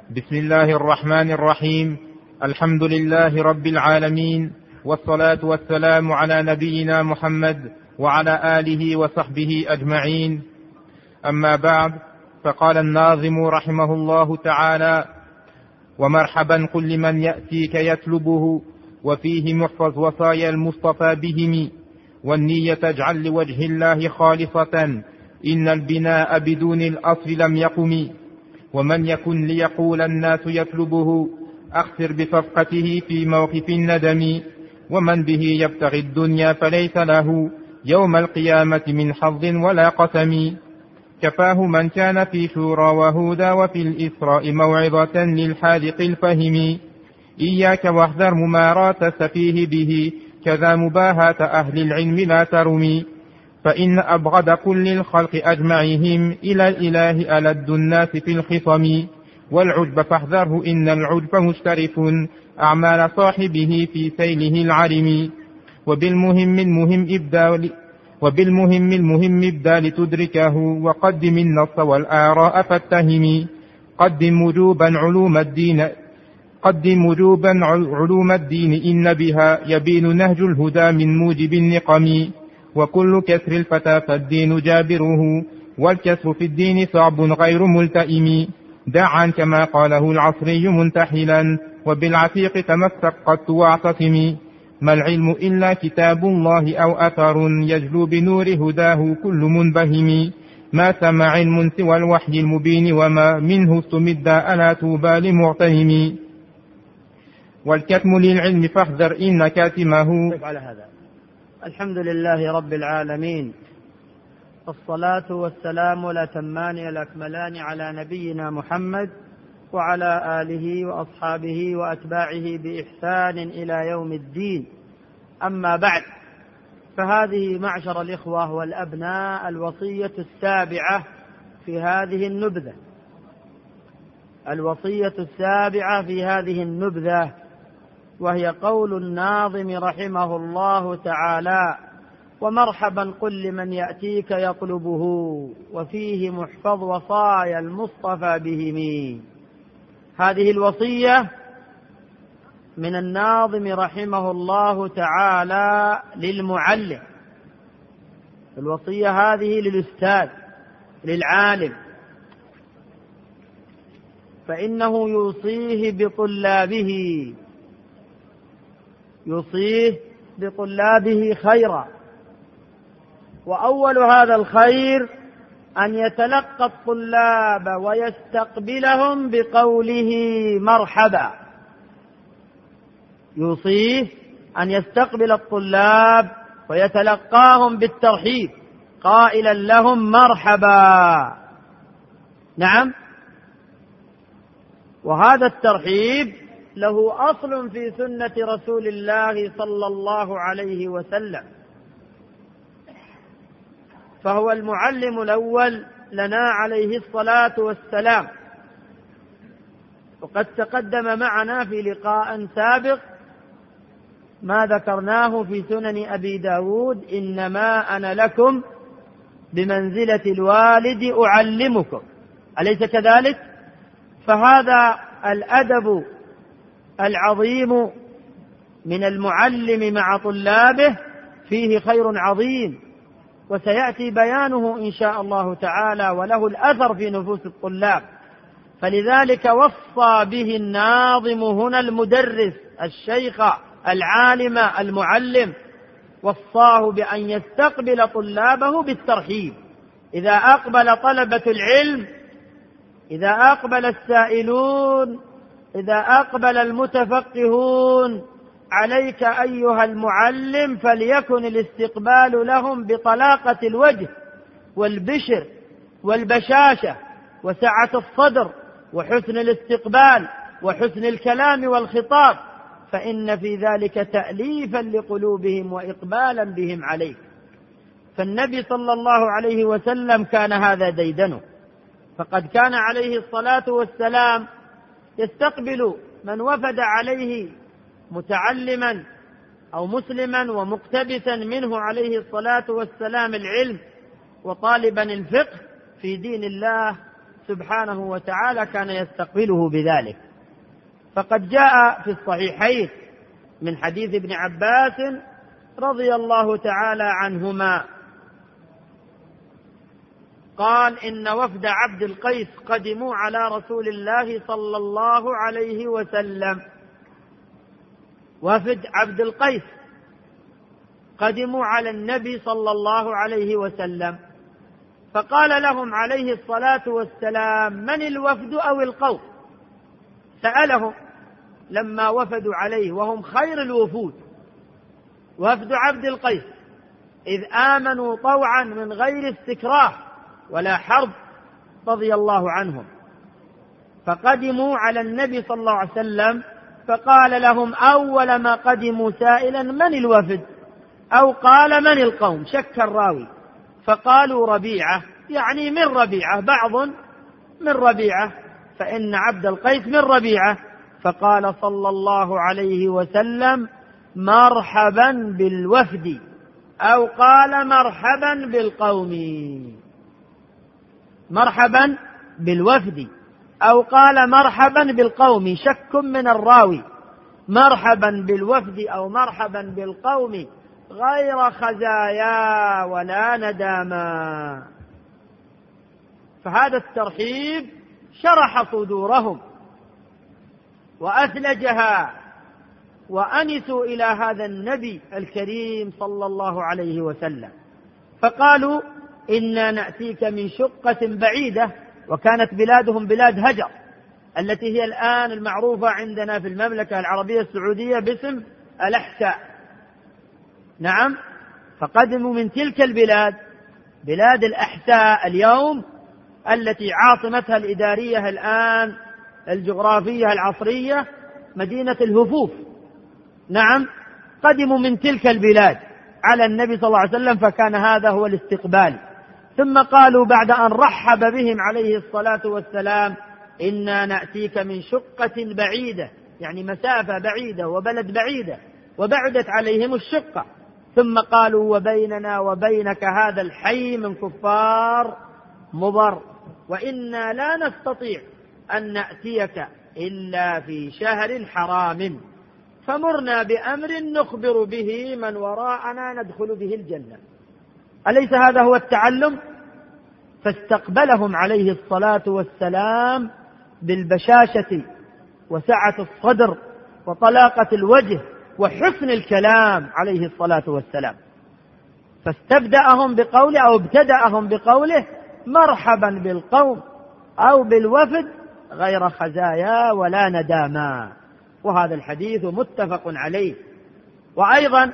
بسم الله الرحمن الرحيم. الحمد لله رب العالمين، والصلاة والسلام على نبينا محمد وعلى آله وصحبه أجمعين. أما بعد، فقال الناظم رحمه الله تعالى: ومرحبا قل لمن يأتيك يطلبه، وفيه محفظ وصايا المصطفى بهم، والنية اجعل لوجه الله خالصة، إن البناء بدون الأصل لم يقم. ومن يكن ليقول الناس يطلبه، أخسر بصفقته في موقف الندم. ومن به يبتغي الدنيا فليس له يوم القيامة من حظ ولا قسم. كفاه من كان في شورى وهدى، وفي الإسراء موعظة للحاذق الفهم. إياك واحذر مماراة السفيه به، كذا مباهاة أهل العلم لا ترمي. فإن أبغض كل الخلق أجمعهم إلى الإله ألد الناس في الخصم. والعجب فاحذره، إن العجب مشترف أعمال صاحبه في سيله العرم. وبالمهم المهم ابدأ لتدركه، وقدم النص والآراء فاتهم. قدم وجوبا علوم الدين، إن بها يبين نهج الهدى من موجب النقم. وكل كسر الفتى فالدين جابره، والكسر في الدين صعب غير ملتئم. دع عنك ما قاله العصري منتحلا، وبالعتيق تمسك قط واعتصم. ما العلم إلا كتاب الله أو أثر، يجلو بنور هداه كل منبهم. ما ثم علم سوى الوحي المبين، وما منه استمد ألا توبى لمعتهم. والكتم للعلم فاحذر إن كاتمه. على هذا الحمد لله رب العالمين، والصلاة والسلام الأتمان الأكملان على نبينا محمد وعلى آله وأصحابه وأتباعه بإحسان إلى يوم الدين. أما بعد، فهذه معشر الإخوة والأبناء الوصية السابعة في هذه النبذة، الوصية السابعة في هذه النبذة، وهي قول الناظم رحمه الله تعالى: ومرحبا قل لمن يأتيك يطلبه، وفيه محفظ وصايا المصطفى بهم. هذه الوصية من الناظم رحمه الله تعالى للمعلم. الوصية هذه للأستاذ للعالم، فإنه يوصيه بطلابه خيرا. وأول هذا الخير أن يتلقى الطلاب ويستقبلهم بقوله مرحبا. يوصيه أن يستقبل الطلاب ويتلقاهم بالترحيب قائلا لهم مرحبا. نعم، وهذا الترحيب له أصل في سنة رسول الله صلى الله عليه وسلم، فهو المعلم الأول لنا عليه الصلاة والسلام. وقد تقدم معنا في لقاء سابق ما ذكرناه في سنن أبي داود: إنما أنا لكم بمنزلة الوالد أعلمكم، أليس كذلك؟ فهذا الأدب العظيم من المعلم مع طلابه فيه خير عظيم، وسيأتي بيانه إن شاء الله تعالى، وله الأثر في نفوس الطلاب. فلذلك وصى به الناظم هنا المدرس الشيخ العالم المعلم، وصاه بأن يستقبل طلابه بالترحيب. إذا أقبل طلبة العلم، إذا أقبل السائلون، إذا أقبل المتفقهون، عليك أيها المعلم فليكن الاستقبال لهم بطلاقة الوجه والبشر والبشاشة وسعة الصدر وحسن الاستقبال وحسن الكلام والخطاب، فإن في ذلك تأليفا لقلوبهم وإقبالا بهم عليك. فالنبي صلى الله عليه وسلم كان هذا ديدنه، فقد كان عليه الصلاة والسلام يستقبل من وفد عليه متعلما أو مسلما ومقتبسا منه عليه الصلاة والسلام العلم، وطالبا الفقه في دين الله، سبحانه وتعالى كان يستقبله بذلك. فقد جاء في الصحيحين من حديث ابن عباس رضي الله تعالى عنهما قال: إن وفد عبد القيس قدموا على رسول الله صلى الله عليه وسلم. وفد عبد القيس قدموا على النبي صلى الله عليه وسلم، فقال لهم عليه الصلاة والسلام: من الوفد أو القوم؟ سألهم لما وفدوا عليه وهم خير الوفود، وفد عبد القيس، إذ آمنوا طوعا من غير استكراه ولا حرب رضي الله عنهم، فقدموا على النبي صلى الله عليه وسلم، فقال لهم أول ما قدموا سائلا: من الوفد؟ أو قال: من القوم؟ شك الراوي، فقالوا: ربيعة، يعني من ربيعة، بعض من ربيعة، فإن عبد القيس من ربيعة. فقال صلى الله عليه وسلم: مرحبا بالوفد، أو قال: مرحبا بالقوم. مرحبا بالوفد أو قال: مرحبا بالقوم، شك من الراوي، مرحبا بالوفد أو مرحبا بالقوم غير خزايا ولا نداما. فهذا الترحيب شرح صدورهم وأثلجها، وأنسوا إلى هذا النبي الكريم صلى الله عليه وسلم، فقالوا: إنا نأتيك من شقة بعيدة، وكانت بلادهم بلاد هجر التي هي الآن المعروفة عندنا في المملكة العربية السعودية باسم الأحساء. نعم، فقدموا من تلك البلاد، بلاد الأحساء اليوم، التي عاصمتها الإدارية الآن الجغرافية العصرية مدينة الهفوف. نعم، قدموا من تلك البلاد على النبي صلى الله عليه وسلم، فكان هذا هو الاستقبال. ثم قالوا بعد أن رحب بهم عليه الصلاة والسلام: إنا نأتيك من شقة بعيدة، يعني مسافة بعيدة وبلد بعيدة، وبعدت عليهم الشقة. ثم قالوا: وبيننا وبينك هذا الحي من كفار مضر، وإنا لا نستطيع أن نأتيك إلا في شهر حرام، فمرنا بأمر نخبر به من وراءنا ندخل به الجنة. أليس هذا هو التعلم؟ فاستقبلهم عليه الصلاة والسلام بالبشاشة وسعة الصدر وطلاقة الوجه وحسن الكلام عليه الصلاة والسلام، فاستبدأهم بقوله أو ابتدأهم بقوله: مرحبا بالقوم أو بالوفد غير خزايا ولا نداما. وهذا الحديث متفق عليه. وأيضا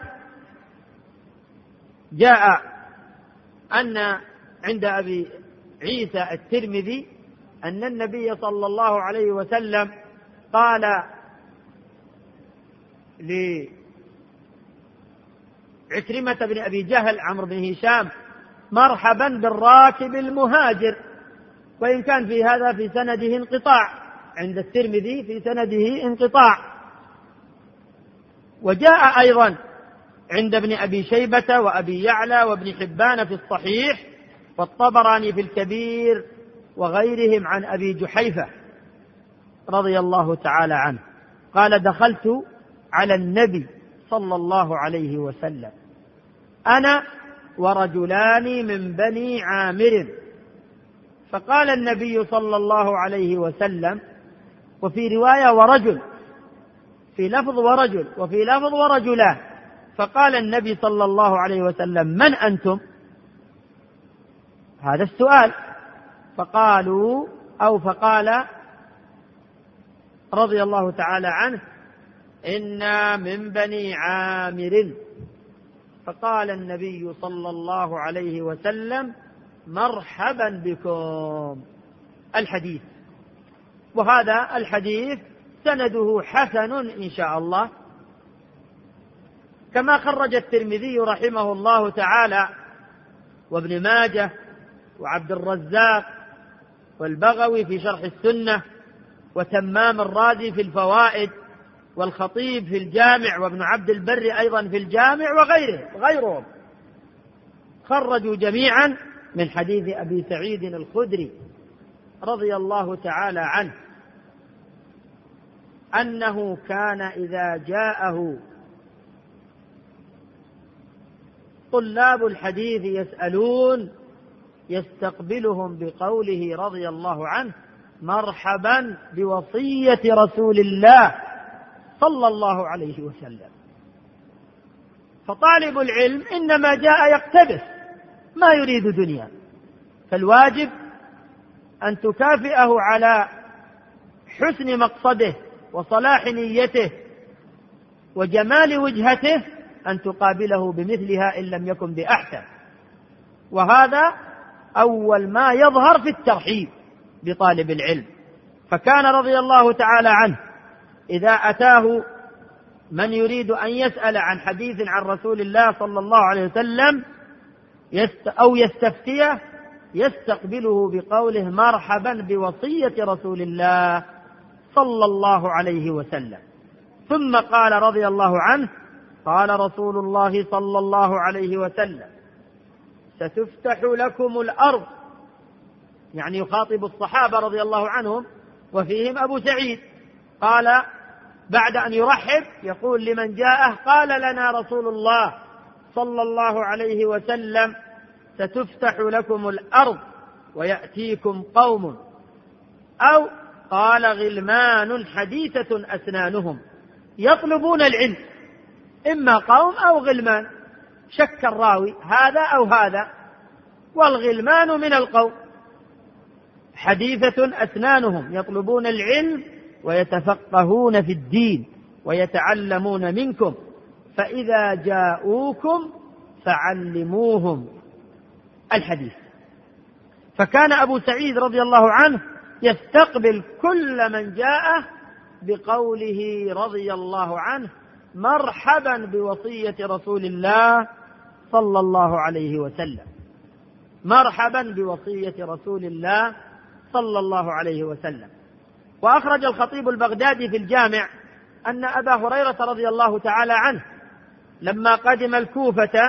جاء أن عند أبي عيسى الترمذي أن النبي صلى الله عليه وسلم قال لعكرمة بن أبي جهل عمرو بن هشام: مرحبا بالراكب المهاجر، وإن كان في هذا في سنده انقطاع، عند الترمذي في سنده انقطاع. وجاء أيضا عند ابن أبي شيبة وأبي يعلى وابن حبان في الصحيح والطبراني في الكبير وغيرهم عن أبي جحيفة رضي الله تعالى عنه قال: دخلت على النبي صلى الله عليه وسلم أنا ورجلان من بني عامر، فقال النبي صلى الله عليه وسلم، وفي رواية ورجل، في لفظ ورجل وفي لفظ ورجلان، فقال النبي صلى الله عليه وسلم: من أنتم؟ هذا السؤال. فقالوا أو فقال رضي الله تعالى عنه: إنا من بني عامر. فقال النبي صلى الله عليه وسلم: مرحبا بكم. الحديث. وهذا الحديث سنده حسن إن شاء الله، كما خرج الترمذي رحمه الله تعالى وابن ماجه وعبد الرزاق والبغوي في شرح السنة وتمام الرازي في الفوائد والخطيب في الجامع وابن عبد البر أيضا في الجامع وغيرهم خرجوا جميعا من حديث أبي سعيد الخدري رضي الله تعالى عنه أنه كان إذا جاءه طلاب الحديث يسألون يستقبلهم بقوله رضي الله عنه: مرحبا بوصية رسول الله صلى الله عليه وسلم. فطالب العلم إنما جاء يقتبس، ما يريد دنيا، فالواجب أن تكافئه على حسن مقصده وصلاح نيته وجمال وجهته، أن تقابله بمثلها إن لم يكن بأحسن. وهذا أول ما يظهر في الترحيب بطالب العلم. فكان رضي الله تعالى عنه إذا أتاه من يريد أن يسأل عن حديث عن رسول الله صلى الله عليه وسلم أو يستفتيه يستقبله بقوله: مرحبا بوصية رسول الله صلى الله عليه وسلم. ثم قال رضي الله عنه: قال رسول الله صلى الله عليه وسلم: ستفتح لكم الأرض، يعني يخاطب الصحابة رضي الله عنهم وفيهم أبو سعيد. قال بعد أن يرحب يقول لمن جاءه: قال لنا رسول الله صلى الله عليه وسلم: ستفتح لكم الأرض ويأتيكم قوم، أو قال: غلمان حديثة أسنانهم يطلبون العلم، إما قوم أو غلمان، شك الراوي هذا أو هذا، والغلمان من القوم، حديثة أسنانهم يطلبون العلم ويتفقهون في الدين ويتعلمون منكم، فإذا جاءوكم فعلموهم الحديث. فكان أبو سعيد رضي الله عنه يستقبل كل من جاءه بقوله رضي الله عنه: مرحبا بوصية رسول الله صلى الله عليه وسلم، مرحبا بوصية رسول الله صلى الله عليه وسلم. وأخرج الخطيب البغدادي في الجامع أن أبا هريرة رضي الله تعالى عنه لما قدم الكوفة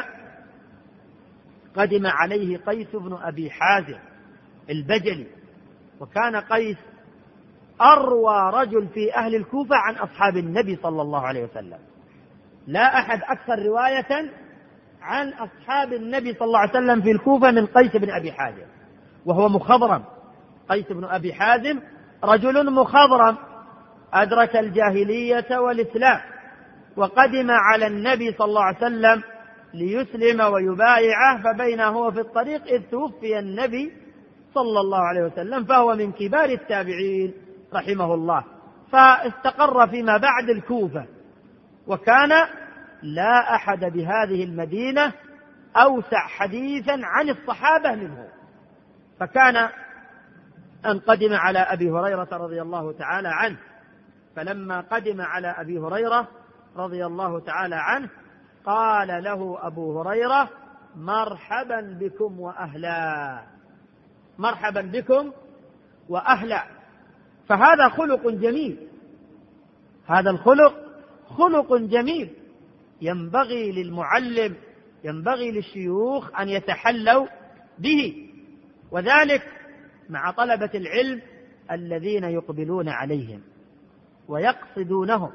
قدم عليه قيس بن أبي حازم البجلي، وكان قيس أروى رجل في أهل الكوفة عن أصحاب النبي صلى الله عليه وسلم، لا أحد أكثر رواية عن أصحاب النبي صلى الله عليه وسلم في الكوفة من قيس بن أبي حازم، وهو مخضرم. قيس بن أبي حازم رجل مخضرم أدرك الجاهلية والإسلام، وقدم على النبي صلى الله عليه وسلم ليسلم ويبايعه، فبينه هو في الطريق إذ توفي النبي صلى الله عليه وسلم، فهو من كبار التابعين رحمه الله، فاستقر فيما بعد الكوفة، وكان لا أحد بهذه المدينة أوسع حديثا عن الصحابة منه. فكان أن قدم على أبي هريرة رضي الله تعالى عنه، فلما قدم على أبي هريرة رضي الله تعالى عنه قال له أبو هريرة: مرحبا بكم وأهلا، مرحبا بكم وأهلا. فهذا خلق جميل، هذا الخلق خلق جميل ينبغي للمعلم، ينبغي للشيوخ أن يتحلوا به، وذلك مع طلبة العلم الذين يقبلون عليهم ويقصدونهم،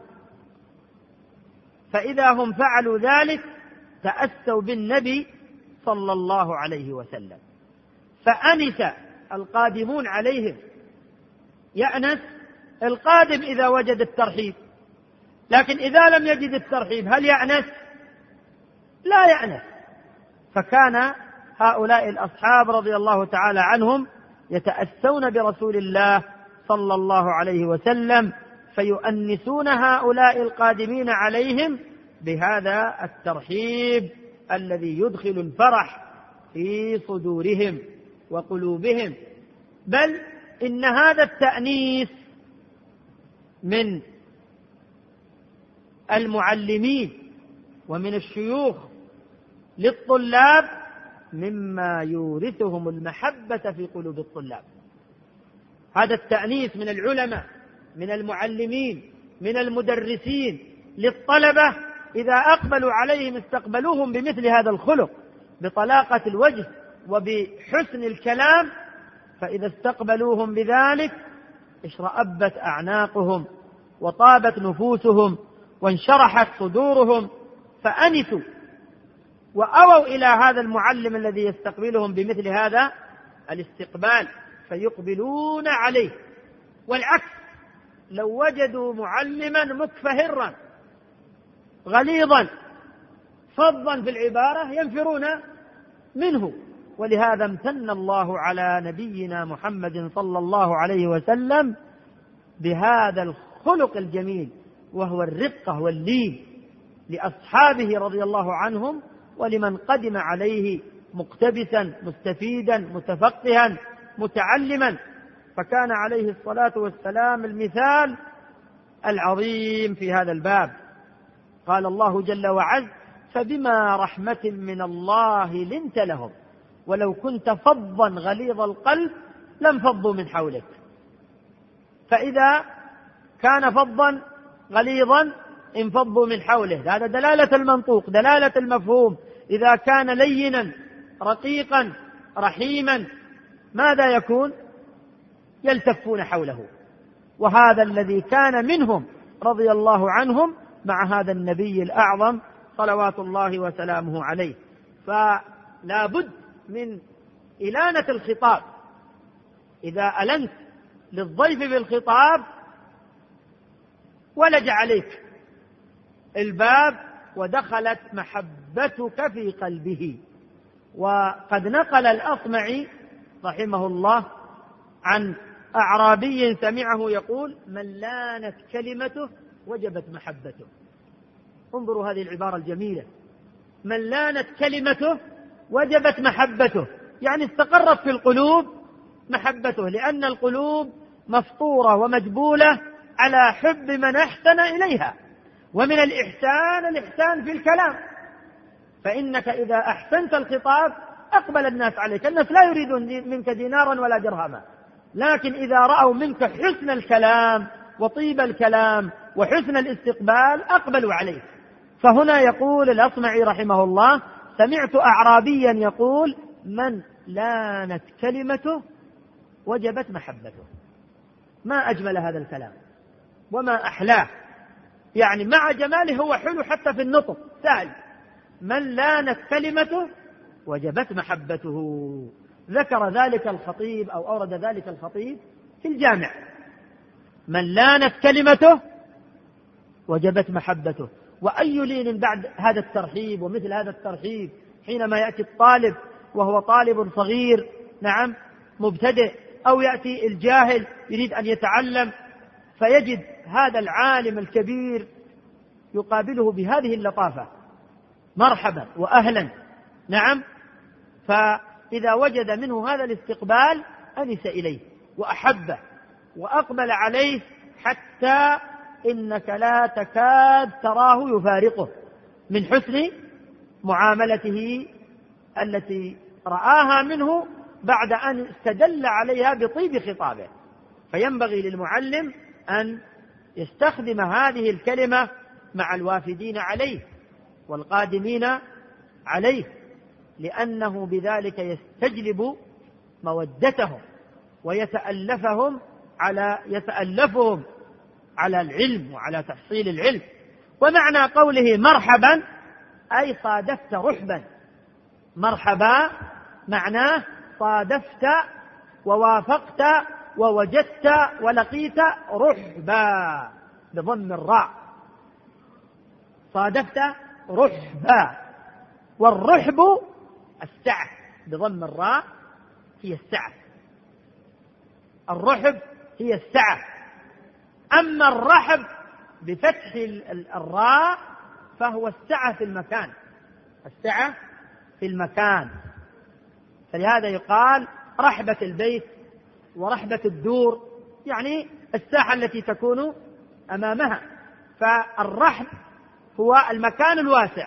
فإذا هم فعلوا ذلك تأسوا بالنبي صلى الله عليه وسلم، فأنس القادمون عليهم. يأنس القادم إذا وجد الترحيب، لكن إذا لم يجد الترحيب هل يأنس؟ لا يأنس. فكان هؤلاء الأصحاب رضي الله تعالى عنهم يتأسون برسول الله صلى الله عليه وسلم، فيؤنسون هؤلاء القادمين عليهم بهذا الترحيب الذي يدخل الفرح في صدورهم وقلوبهم. بل إن هذا التأنيس من المعلمين ومن الشيوخ للطلاب مما يورثهم المحبة في قلوب الطلاب. هذا التأنيس من العلماء، من المعلمين، من المدرسين للطلبة، إذا أقبلوا عليهم استقبلوهم بمثل هذا الخلق، بطلاقة الوجه وبحسن الكلام، فإذا استقبلوهم بذلك اشرأبت أعناقهم وطابت نفوسهم وانشرحت صدورهم، فأنسوا وأووا إلى هذا المعلم الذي يستقبلهم بمثل هذا الاستقبال فيقبلون عليه. والعكس، لو وجدوا معلما متفهرا غليظا فظا في العبارة ينفرون منه. ولهذا امتن الله على نبينا محمد صلى الله عليه وسلم بهذا الخلق الجميل، وهو الرقة واللين لأصحابه رضي الله عنهم ولمن قدم عليه مقتبسا مستفيدا متفقها متعلما. فكان عليه الصلاة والسلام المثال العظيم في هذا الباب. قال الله جل وعز: فبما رحمة من الله لنت لهم ولو كنت فظا غليظ القلب لانفضوا من حولك. فإذا كان فظا غليظا انفضوا من حوله، هذا دلالة المنطوق، دلالة المفهوم. إذا كان لينا رقيقا رحيما ماذا يكون؟ يلتفون حوله. وهذا الذي كان منهم رضي الله عنهم مع هذا النبي الأعظم صلوات الله وسلامه عليه. فلا بد من إلانة الخطاب. إذا ألنت للضيف بالخطاب ولج عليك الباب ودخلت محبتك في قلبه. وقد نقل الأصمعي رحمه الله عن أعرابي سمعه يقول: من لانت كلمته وجبت محبته. انظروا هذه العبارة الجميلة، من لانت كلمته وجبت محبته، يعني استقرت في القلوب محبته، لأن القلوب مفطورة ومجبولة على حب من أحسن إليها. ومن الإحسان في الكلام، فإنك إذا أحسنت الخطاب أقبل الناس عليك. الناس لا يريدون منك دينارا ولا درهما، لكن إذا رأوا منك حسن الكلام وطيب الكلام وحسن الاستقبال أقبلوا عليك. فهنا يقول الأصمعي رحمه الله: سمعت أعرابيا يقول: من لانت كلمته وجبت محبته. ما أجمل هذا الكلام وما أحلاه، يعني مع جماله هو حلو حتى في النطق سهل. من لانت كلمته وجبت محبته. ذكر ذلك الخطيب أو أورد ذلك الخطيب في الجامع: من لانت كلمته وجبت محبته. وأي لين بعد هذا الترحيب ومثل هذا الترحيب حينما يأتي الطالب وهو طالب صغير، نعم مبتدئ، أو يأتي الجاهل يريد أن يتعلم فيجد هذا العالم الكبير يقابله بهذه اللطافة: مرحبا وأهلا. نعم، فإذا وجد منه هذا الاستقبال أنس إليه وأحبه وأقبل عليه حتى إنك لا تكاد تراه يفارقه من حسن معاملته التي رآها منه بعد أن استدل عليها بطيب خطابه. فينبغي للمعلم أن يستخدم هذه الكلمة مع الوافدين عليه والقادمين عليه، لأنه بذلك يستجلب مودتهم ويتألفهم على العلم وعلى تحصيل العلم. ومعنى قوله مرحبا أي صادفت رحبا. مرحبا معناه صادفت ووافقت ووجدت ولقيت رحبا بضم الراء، صادفت رحبا. والرحب السعة بضم الراء، هي السعة. الرحب هي السعة. أما الرحب بفتح الراء فهو السعة في المكان، السعة في المكان. فلهذا يقال رحبة البيت ورحبة الدور، يعني الساحة التي تكون أمامها. فالرحب هو المكان الواسع،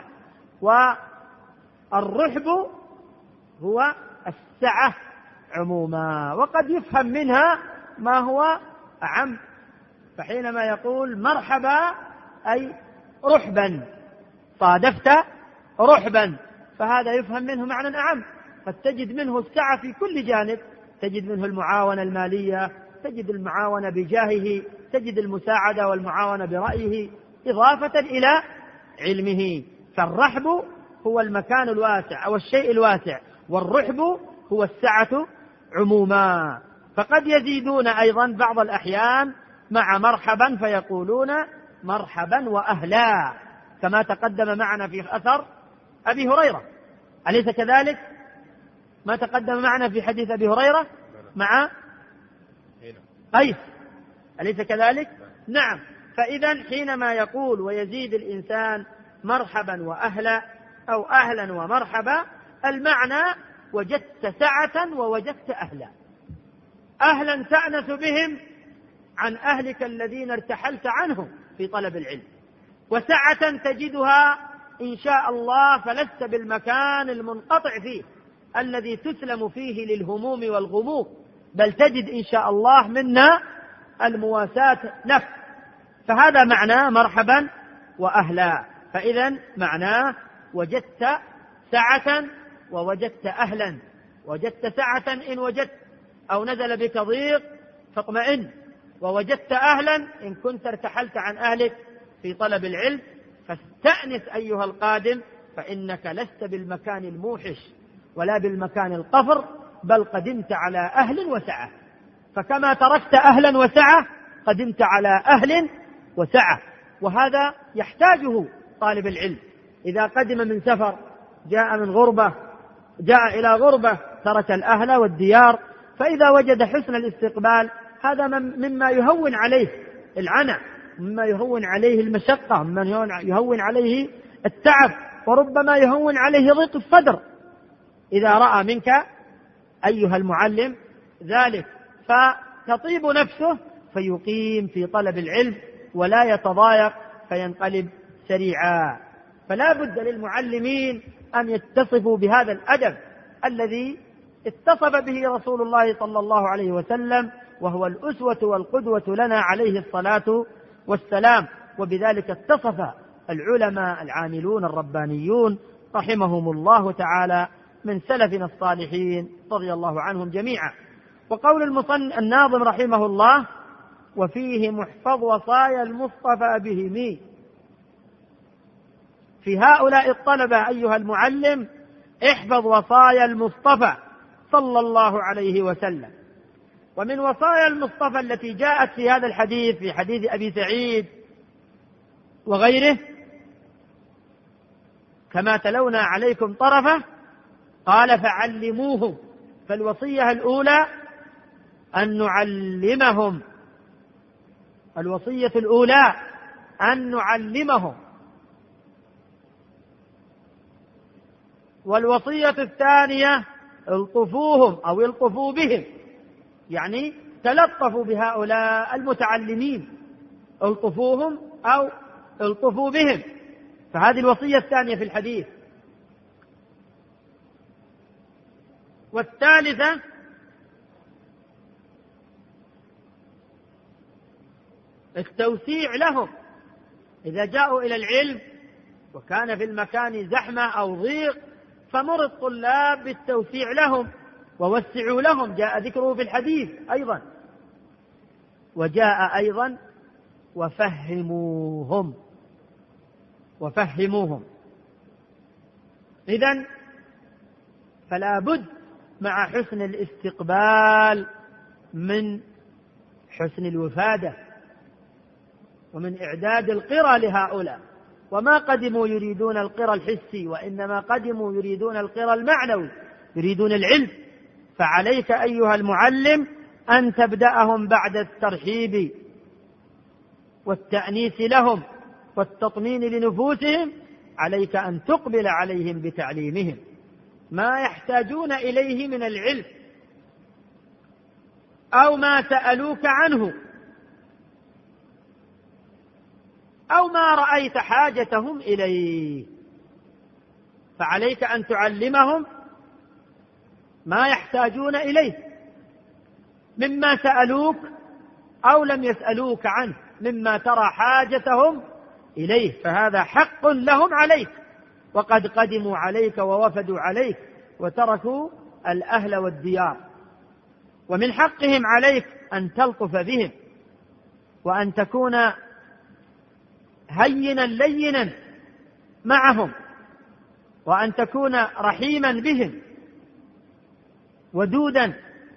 والرحب هو السعة عموما. وقد يفهم منها ما هو أعم، فحينما يقول مرحبا أي رحبا، صادفت رحبا، فهذا يفهم منه معنى أعم. قد تجد منه السعة في كل جانب، تجد منه المعاونة المالية، تجد المعاونة بجاهه، تجد المساعدة والمعاونة برأيه إضافة إلى علمه. فالرحب هو المكان الواسع أو الشيء الواسع، والرحب هو السعة عموما. فقد يزيدون أيضا بعض الأحيان مع مرحبا فيقولون مرحبا وأهلا، كما تقدم معنا في أثر أبي هريرة، أليس كذلك؟ ما تقدم معنا في حديث أبي هريرة مع قيس، أليس كذلك؟ نعم. فإذا حينما يقول ويزيد الإنسان مرحبا وأهلا أو أهلا ومرحبا، المعنى وجدت سعة ووجدت أهلا. أهلا تأنس بهم عن أهلك الذين ارتحلت عنهم في طلب العلم، وسعة تجدها إن شاء الله فلست بالمكان المنقطع فيه الذي تسلم فيه للهموم والغموم، بل تجد إن شاء الله منا المواساة لك. فهذا معناه مرحبا وأهلا. فإذا معناه وجدت سعة ووجدت أهلا. وجدت سعة إن وجدت أو نزل بك ضيق فاطمئن، ووجدت أهلا إن كنت ارتحلت عن أهلك في طلب العلم، فاستأنس أيها القادم، فإنك لست بالمكان الموحش ولا بالمكان القفر، بل قدمت على أهل وسعة. فكما تركت أهلا وسعة قدمت على أهل وسعة، وهذا يحتاجه طالب العلم. إذا قدم من سفر، جاء من غربة، جاء إلى غربة، ترك الأهل والديار، فإذا وجد حسن الاستقبال هذا مما يهون عليه العناء، مما يهون عليه المشقة، مما يهون عليه التعب، وربما يهون عليه ضيق الصدر إذا رأى منك أيها المعلم ذلك، فتطيب نفسه فيقيم في طلب العلم ولا يتضايق فينقلب سريعا. فلا بد للمعلمين أن يتصفوا بهذا الأدب الذي اتصف به رسول الله صلى الله عليه وسلم، وهو الأسوة والقدوة لنا عليه الصلاة والسلام. وبذلك اتصف العلماء العاملون الربانيون رحمهم الله تعالى من سلفنا الصالحين رضي الله عنهم جميعا. وقول الناظم رحمه الله: وفيه محفظ وصايا المصطفى بهم. في هؤلاء الطلبة أيها المعلم احفظ وصايا المصطفى صلى الله عليه وسلم. ومن وصايا المصطفى التي جاءت في هذا الحديث، في حديث أبي سعيد وغيره، كما تلونا عليكم طرفه، قال فعلموهم. فالوصية الأولى أن نعلمهم، الوصية الأولى أن نعلمهم. والوصية الثانية الطفوهم أو الطفوا بهم، يعني تلطفوا بهؤلاء المتعلمين، الطفوهم أو الطفوا بهم. فهذه الوصية الثانية في الحديث. والثالثة التوسيع لهم إذا جاءوا إلى العلم وكان في المكان زحمة أو ضيق، فمر الطلاب بالتوسيع لهم ووسعوا لهم، جاء ذكره في الحديث أيضا. وجاء أيضا وفهموهم. إذن فلا بد مع حسن الاستقبال من حسن الوفادة ومن إعداد القرى لهؤلاء. وما قدموا يريدون القرى الحسي، وإنما قدموا يريدون القرى المعنوي، يريدون العلم. فعليك أيها المعلم أن تبدأهم بعد الترحيب والتأنيس لهم والتطمين لنفوسهم، عليك أن تقبل عليهم بتعليمهم ما يحتاجون إليه من العلم أو ما سألوك عنه أو ما رأيت حاجتهم إليه. فعليك أن تعلمهم ما يحتاجون إليه مما سألوك أو لم يسألوك عنه، مما ترى حاجتهم إليه، فهذا حق لهم عليك. وقد قدموا عليك ووفدوا عليك وتركوا الأهل والديار، ومن حقهم عليك أن تلطف بهم، وأن تكون هينا لينا معهم، وأن تكون رحيما بهم ودودا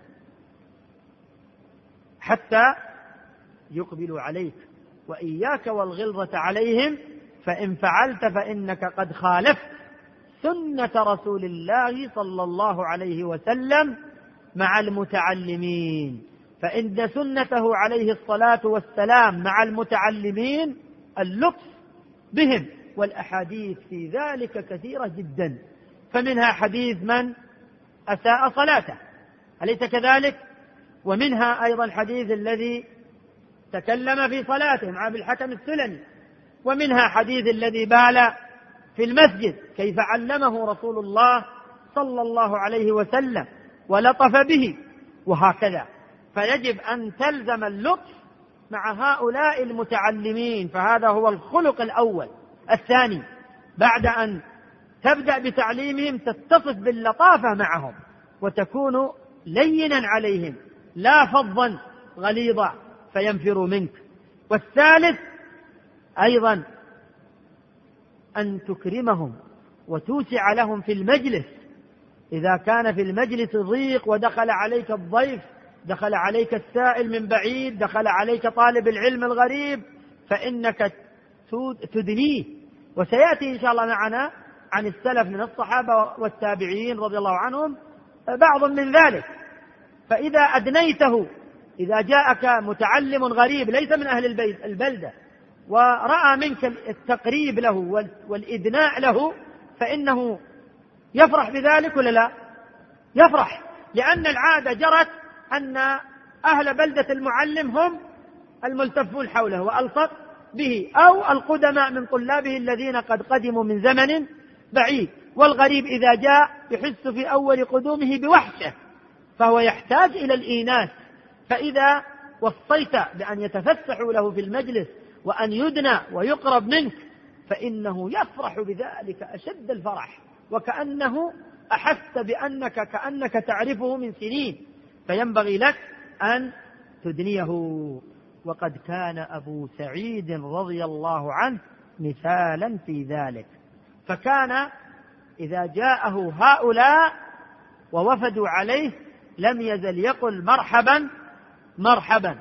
حتى يقبلوا عليك. وإياك والغلظة عليهم، فإن فعلت فإنك قد خالفت سنة رسول الله صلى الله عليه وسلم مع المتعلمين، فإن سنته عليه الصلاة والسلام مع المتعلمين اللطف بهم، والأحاديث في ذلك كثيرة جدا. فمنها حديث من أساء صلاته، أليس كذلك؟ ومنها أيضا الحديث الذي تكلم في صلاته مع أبي الحكم السلمي، ومنها حديث الذي بال في المسجد كيف علمه رسول الله صلى الله عليه وسلم ولطف به، وهكذا. فيجب أن تلزم اللطف مع هؤلاء المتعلمين، فهذا هو الخلق الأول. الثاني، بعد أن تبدأ بتعليمهم تتصف باللطافة معهم وتكون لينا عليهم لا فظا غليظا فينفروا منك. والثالث أيضا أن تكرمهم وتوسع لهم في المجلس. إذا كان في المجلس ضيق ودخل عليك الضيف، دخل عليك السائل من بعيد، دخل عليك طالب العلم الغريب، فإنك تدنيه. وسيأتي إن شاء الله معنا عن السلف من الصحابة والتابعين رضي الله عنهم بعض من ذلك. فإذا أدنيته، إذا جاءك متعلم غريب ليس من أهل البلدة ورأى منك التقريب له والإدناء له، فإنه يفرح بذلك ولا لا؟ يفرح، لأن العادة جرت أن أهل بلدة المعلم هم الملتفون حوله وألصق به، أو القدماء من طلابه الذين قد قدموا من زمن بعيد. والغريب إذا جاء يحس في أول قدومه بوحشة، فهو يحتاج إلى الإيناس. فإذا وصيت بأن يتفسحوا له في المجلس وأن يدنى ويقرب منك، فإنه يفرح بذلك أشد الفرح، وكأنه أحس كأنك تعرفه من سنين، فينبغي لك أن تدنيه. وقد كان أبو سعيد رضي الله عنه مثالا في ذلك، فكان إذا جاءه هؤلاء ووفدوا عليه لم يزل يقول مرحبا مرحبا،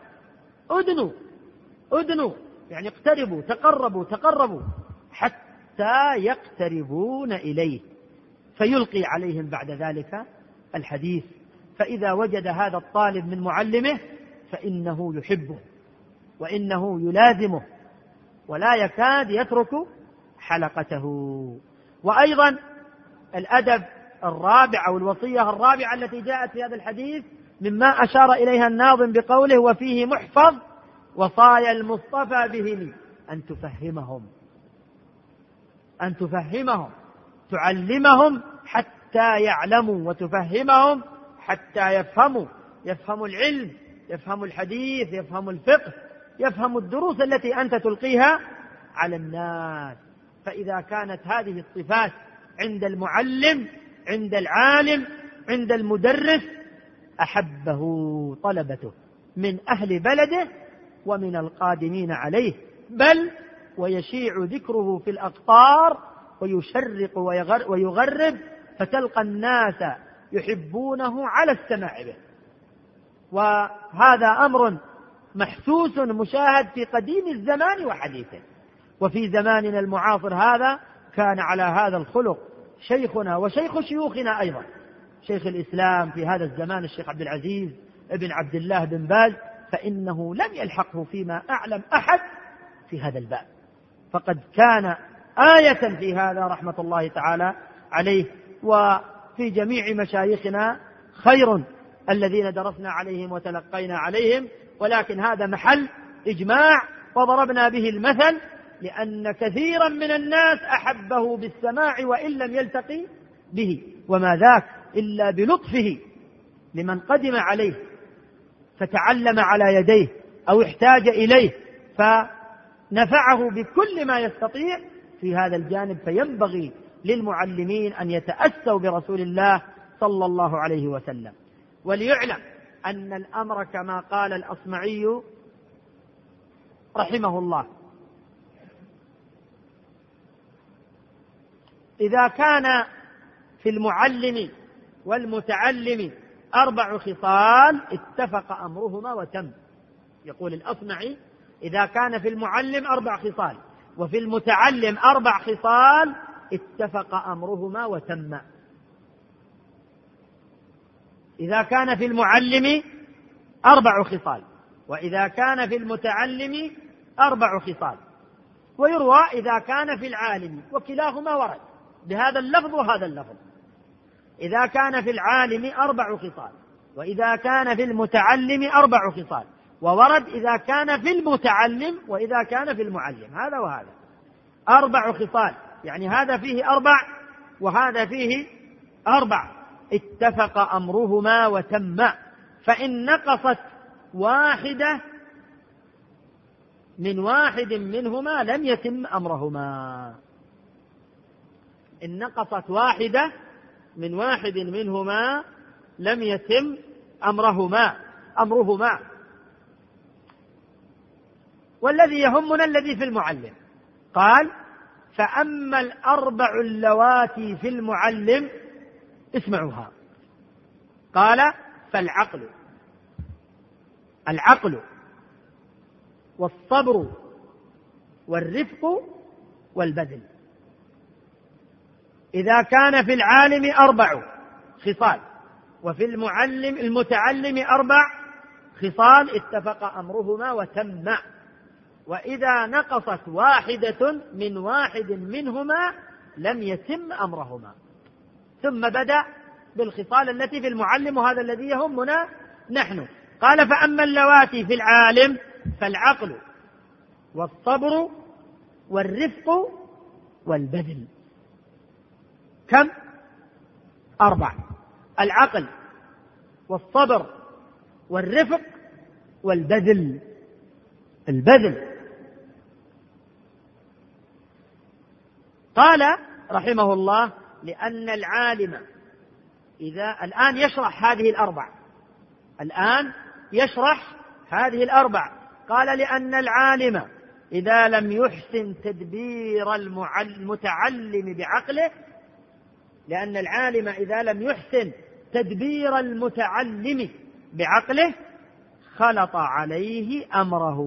أدنوا يعني اقتربوا، تقربوا حتى يقتربون إليه، فيلقي عليهم بعد ذلك الحديث. فإذا وجد هذا الطالب من معلمه فإنه يحبه وإنه يلازمه ولا يكاد يترك حلقته. وأيضا الأدب الرابع أو الوصية الرابعة التي جاءت في هذا الحديث مما أشار إليها الناظم بقوله وفيه محفظ وصايا المصطفى بهم، أن تفهمهم تعلمهم حتى يعلموا، وتفهمهم حتى يفهموا العلم، يفهموا الحديث، يفهموا الفقه، يفهموا الدروس التي أنت تلقيها على الناس. فإذا كانت هذه الصفات عند المعلم، عند العالم، عند المدرس، أحبه طلبته من أهل بلده ومن القادمين عليه، بل ويشيع ذكره في الأقطار ويشرق ويغرب، فتلقى الناس يحبونه على السماع به. وهذا أمر محسوس مشاهد في قديم الزمان وحديثه. وفي زماننا المعاصر هذا كان على هذا الخلق شيخنا وشيخ شيوخنا أيضا، شيخ الإسلام في هذا الزمان الشيخ عبد العزيز ابن عبد الله بن باز، فإنه لم يلحقه فيما أعلم أحد في هذا الباب، فقد كان آية في هذا رحمة الله تعالى عليه. وفي جميع مشايخنا خير الذين درسنا عليهم وتلقينا عليهم، ولكن هذا محل إجماع وضربنا به المثل، لأن كثيرا من الناس أحبه بالسماع وإن لم يلتقي به، وما ذاك إلا بلطفه لمن قدم عليه فتعلم على يديه أو احتاج إليه فنفعه بكل ما يستطيع في هذا الجانب. فينبغي للمعلمين أن يتأسوا برسول الله صلى الله عليه وسلم. وليعلم أن الأمر كما قال الأصمعي رحمه الله: إذا كان في المعلم والمتعلم 4 خصال اتفق أمرهما وتم. يقول الأصمعي: إذا كان في المعلم 4 خصال وفي المتعلم 4 خصال اتفق أمرهما وتم. إذا كان في المعلم 4 خصال وإذا كان في المتعلم 4 خصال. ويروى إذا كان في العالم، وكلاهما ورد بهذا اللفظ وهذا اللفظ. إذا كان في العالم 4 خصال وإذا كان في المتعلم 4 خصال، وورد إذا كان في المتعلم وإذا كان في المعلم، هذا وهذا 4 خصال، يعني هذا فيه 4 وهذا فيه 4، اتفق أمرهما وتم. فإن نقصت واحدة من واحد منهما لم يتم أمرهما. إن نقصت واحدة من واحد منهما لم يتم أمرهما. والذي يهمنا الذي في المعلم. قال: فأما 4 اللواتي في المعلم، اسمعوها. قال: العقل والصبر والرفق والبذل. إذا كان في العالم 4 خصال وفي المتعلم 4 خصال اتفق أمرهما وتم. وإذا نقصت واحدة من واحد منهما لم يتم أمرهما. ثم بدأ بالخصال التي في المعلم، وهذا الذي يهمنا نحن. قال: فأما اللواتي في العالم فالعقل والصبر والرفق والبذل. كم؟ 4: العقل والصبر والرفق والبذل. البذل. قال رحمه الله: لأن العالم الآن يشرح هذه الأربع. قال: لأن العالم إذا لم يحسن تدبير المتعلم بعقله، لأن العالم إذا لم يحسن تدبير المتعلم بعقله خلط عليه أمره.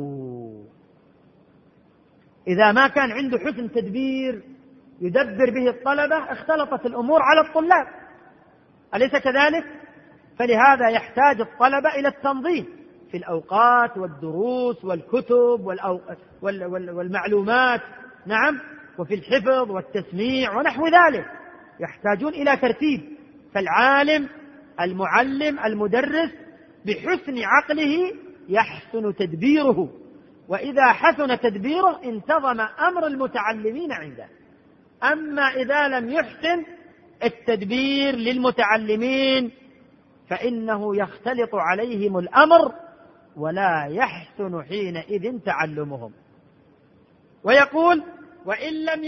إذا ما كان عنده حسن تدبير يدبر به الطلبة اختلطت الأمور على الطلاب، أليس كذلك؟ فلهذا يحتاج الطلبة إلى التنظيم في الأوقات والدروس والكتب والمعلومات، نعم، وفي الحفظ والتسميع ونحو ذلك، يحتاجون إلى ترتيب. فالعالم المعلم المدرس بحسن عقله يحسن تدبيره، وإذا حسن تدبيره انتظم أمر المتعلمين عنده. أما إذا لم يحسن التدبير للمتعلمين فإنه يختلط عليهم الأمر ولا يحسن حينئذ تعلمهم. ويقول: وإن لم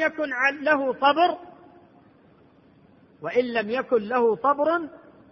يكن له صبر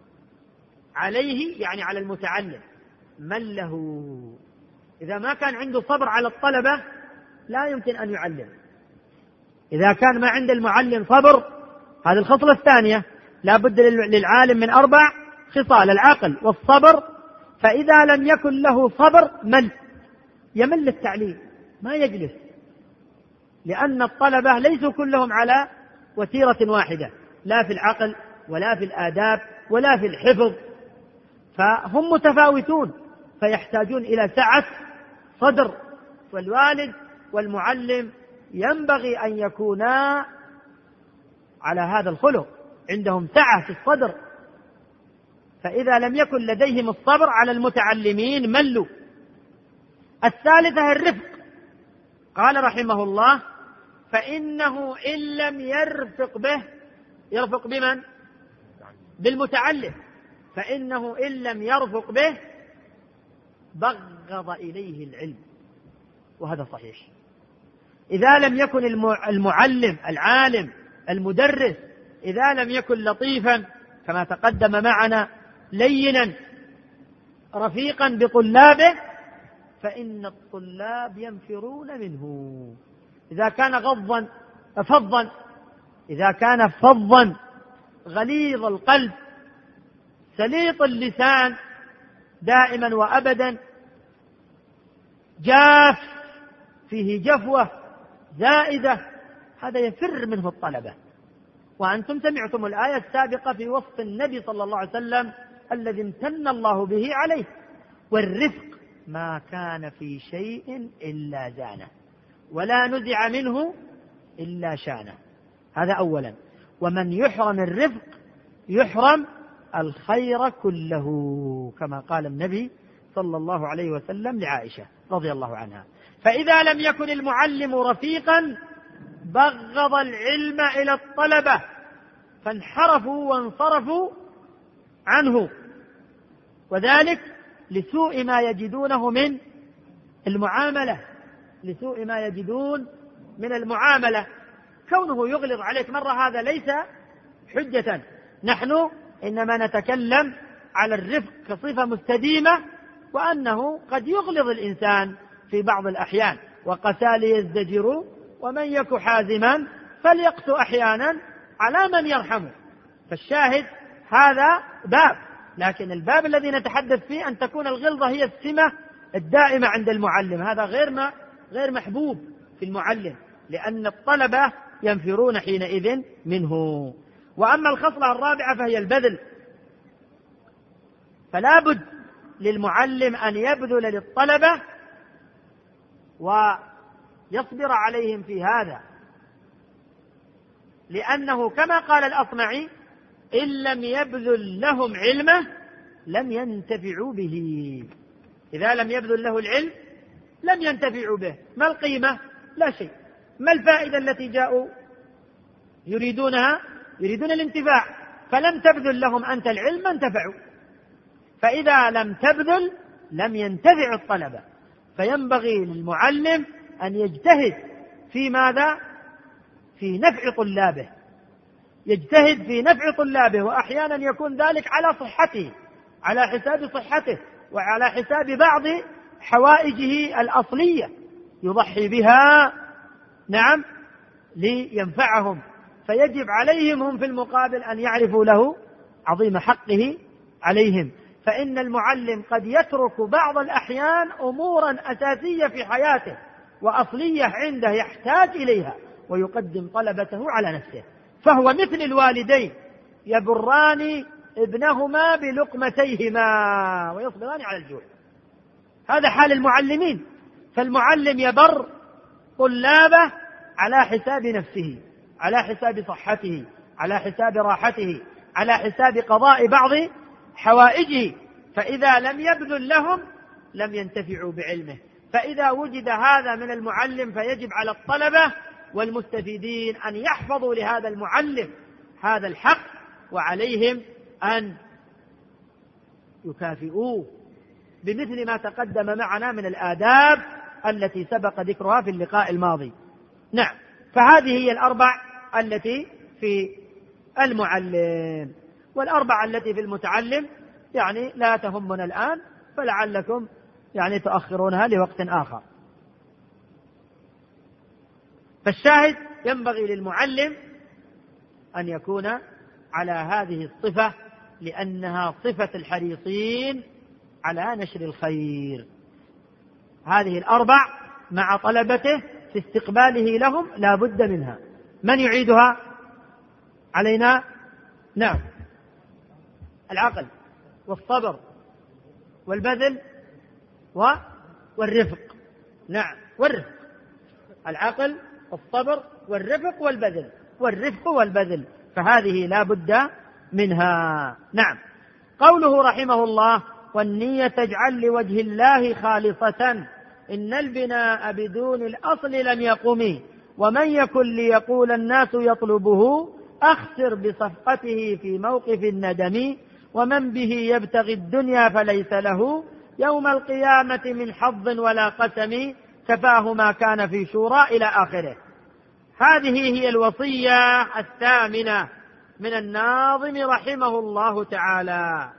عليه، يعني على المتعلم، من له؟ إذا ما كان عنده صبر على الطلبة لا يمكن أن يعلم. إذا كان ما عند المعلم صبر، هذه الخصلة الثانية، لا بد للعالم من 4 خصال: العقل والصبر. فإذا لم يكن له صبر يمل التعليم، ما يجلس، لأن الطلبة ليسوا كلهم على وتيرة واحدة، لا في العقل ولا في الآداب ولا في الحفظ، فهم متفاوتون، فيحتاجون إلى سعة صدر. والوالد والمعلم ينبغي أن يكونا على هذا الخلق، عندهم سعة في الصدر. فإذا لم يكن لديهم الصبر على المتعلمين ملوا. الثالثة الرفق. قال رحمه الله: فإنه إن لم يرفق بمن؟ بالمتعلم. فإنه إن لم يرفق به بغض إليه العلم، وهذا صحيح. إذا لم يكن المعلم العالم المدرس إذا لم يكن لطيفا كما تقدم معنا، لينا، رفيقا بطلابه فإن الطلاب ينفرون منه. إذا كان فظا غليظ القلب سليط اللسان دائما وأبدا، جاف فيه جفوة زائدة، هذا يفر منه الطلبة. وأنتم سمعتم الآية السابقة في وصف النبي صلى الله عليه وسلم الذي امتن الله به عليه. والرفق ما كان في شيء إلا زانه ولا نزع منه إلا شانه، هذا أولا. ومن يحرم الرفق يحرم الخير كله، كما قال النبي صلى الله عليه وسلم لعائشة رضي الله عنها. فإذا لم يكن المعلم رفيقا بغض العلم إلى الطلبة فانحرفوا وانصرفوا عنه، وذلك لسوء ما يجدونه من المعاملة، لسوء ما يجدون من المعاملة. كونه يغلظ عليك مرة هذا ليس حجة، نحن إنما نتكلم على الرفق كصفة مستديمة، وأنه قد يغلظ الإنسان في بعض الأحيان، وقسى ليزدجروا ومن يك حازما فليقسو أحيانا على من يرحمه. فالشاهد هذا باب، لكن الباب الذي نتحدث فيه أن تكون الغلظة هي السمة الدائمة عند المعلم، هذا غير محبوب في المعلم، لأن الطلبة ينفرون حينئذ منه. وأما الخصلة الرابعة فهي البذل، فلا بد للمعلم أن يبذل للطلبة ويصبر عليهم في هذا، لأنه كما قال الأصمعي: إن لم يبذل لهم علمه لم ينتفعوا به. إذا لم يبذل له العلم لم ينتفعوا به. ما القيمة؟ لا شيء. ما الفائدة التي جاءوا يريدونها؟ يريدون الانتفاع، فلم تبذل لهم أنت العلم ما انتفعوا. فإذا لم تبذل لم ينتفع الطلبة. فينبغي للمعلم أن يجتهد في ماذا؟ في نفع طلابه، يجتهد في نفع طلابه، وأحيانا يكون ذلك على صحته، على حساب صحته، وعلى حساب بعض حوائجه الأصلية يضحي بها، نعم، لينفعهم. فيجب عليهم هم في المقابل أن يعرفوا له عظيم حقه عليهم. فإن المعلم قد يترك بعض الأحيان أمورا أساسية في حياته وأصلية عنده يحتاج إليها، ويقدم طلبته على نفسه. فهو مثل الوالدين يبران ابنهما بلقمتيهما ويصبران على الجوع، هذا حال المعلمين. فالمعلم يبر طلابه على حساب نفسه، على حساب صحته، على حساب راحته، على حساب قضاء بعض حوائجه. فإذا لم يبذل لهم لم ينتفعوا بعلمه. فإذا وجد هذا من المعلم فيجب على الطلبة والمستفيدين أن يحفظوا لهذا المعلم هذا الحق، وعليهم أن يكافئوه بمثل ما تقدم معنا من الآداب التي سبق ذكرها في اللقاء الماضي. نعم، فهذه هي الأربع التي في المعلم. والأربع التي في المتعلم يعني لا تهمنا الآن، فلعلكم يعني تؤخرونها لوقت آخر. فالشاهد ينبغي للمعلم أن يكون على هذه الصفة، لأنها صفة الحريصين على نشر الخير. هذه الأربع مع طلبته في استقباله لهم لا بد منها. من يعيدها علينا؟ نعم، العقل والصبر والبذل والرفق. نعم، والرفق، العقل والصبر والرفق والبذل، والرفق والبذل، فهذه لا بد منها. نعم. قوله رحمه الله: والنية تجعل لوجه الله خالصة، إن البناء بدون الأصل لم يقم، ومن يكن ليقول الناس يطلبه أخسر بصفقته في موقف الندم، ومن به يبتغي الدنيا فليس له يوم القيامة من حظ ولا قسم، كفاه ما كان في شورى إلى آخره. هذه هي الوصية الثامنة من الناظم رحمه الله تعالى.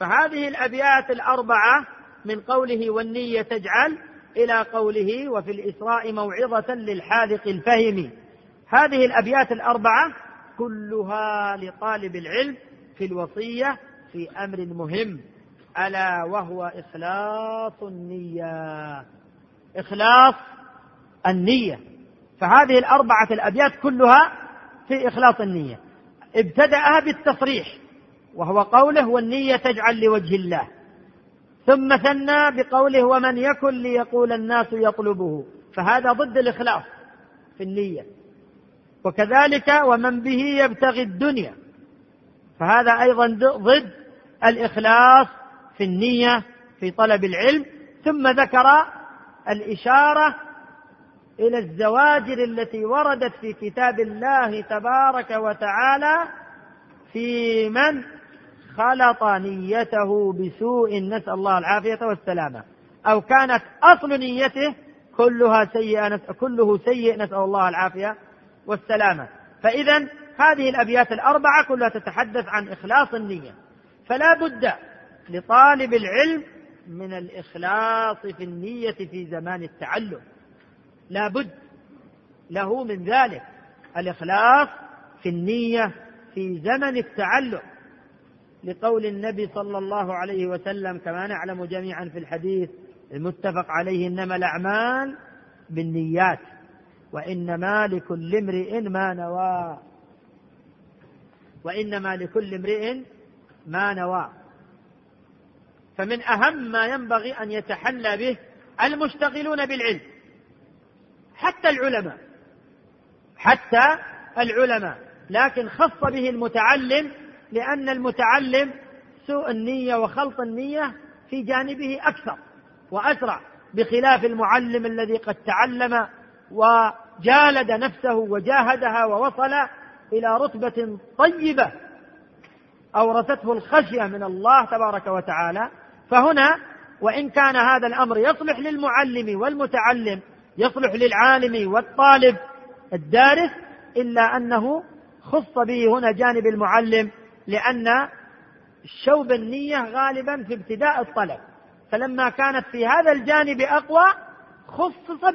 فهذه الأبيات الأربعة من قوله والنية تجعل إلى قوله وفي الإسراء موعظة للحاذق الفهم، هذه الأبيات الأربعة كلها لطالب العلم في الوصية في أمر مهم، ألا وهو إخلاص النية. إخلاص النية. فهذه الأربعة الأبيات كلها في إخلاص النية. ابتدأها بالتصريح وهو قوله والنية تجعل لوجه الله، ثم ثنى بقوله ومن يكن ليقول الناس يطلبه، فهذا ضد الإخلاص في النية. وكذلك ومن به يبتغي الدنيا، فهذا أيضا ضد الإخلاص في النية في طلب العلم. ثم ذكر الإشارة إلى الزواجر التي وردت في كتاب الله تبارك وتعالى في من خلط نيته بسوء، نسأل الله العافية والسلامة، أو كانت أصل نيته كله سيء، نسأل الله العافية والسلامة. فإذا هذه الأبيات الأربعة كلها تتحدث عن إخلاص النية، فلا بد لطالب العلم من الإخلاص في النية في زمان التعلم، لا بد له من ذلك، الإخلاص في النية في زمن التعلم، لقول النبي صلى الله عليه وسلم كما نعلم جميعا في الحديث المتفق عليه إنما الأعمال بالنيات وإنما لكل امرئ ما نوى، وإنما لكل امرئ ما نوى. فمن أهم ما ينبغي أن يتحلى به المشتغلون بالعلم، حتى العلماء، لكن خص به المتعلم، لأن المتعلم سوء النية وخلط النية في جانبه أكثر وأسرع، بخلاف المعلم الذي قد تعلم وجالد نفسه وجاهدها ووصل إلى رتبة طيبة أورثته الخشية من الله تبارك وتعالى. فهنا وإن كان هذا الأمر يصلح للمعلم والمتعلم، يصلح للعالم والطالب الدارس، إلا أنه خص به هنا جانب المعلم، لأن شوب النية غالبا في ابتداء الطلب، فلما كانت في هذا الجانب أقوى خصص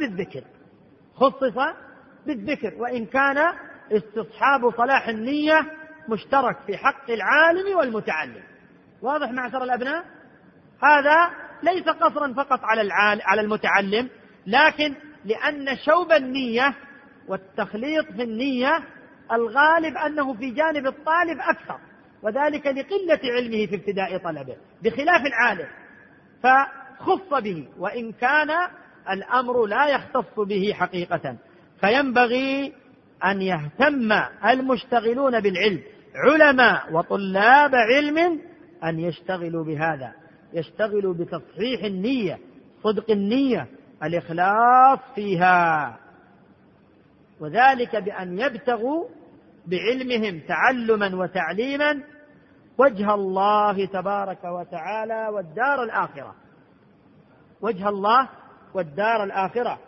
بالذكر، وإن كان استصحاب صلاح النية مشترك في حق العالم والمتعلم. واضح معشر الأبناء؟ هذا ليس قصرا فقط على المتعلم، لكن لأن شوب النية والتخليط في النية الغالب أنه في جانب الطالب أكثر، وذلك لقلة علمه في ابتداء طلبه، بخلاف العالم فخص به، وإن كان الأمر لا يختص به حقيقة. فينبغي أن يهتم المشتغلون بالعلم علماء وطلاب علم أن يشتغلوا بهذا، يشتغلوا بتصحيح النية، صدق النية، الإخلاص فيها، وذلك بأن يبتغوا بعلمهم تعلما وتعليما وجه الله تبارك وتعالى والدار الآخرة، وجه الله والدار الآخرة.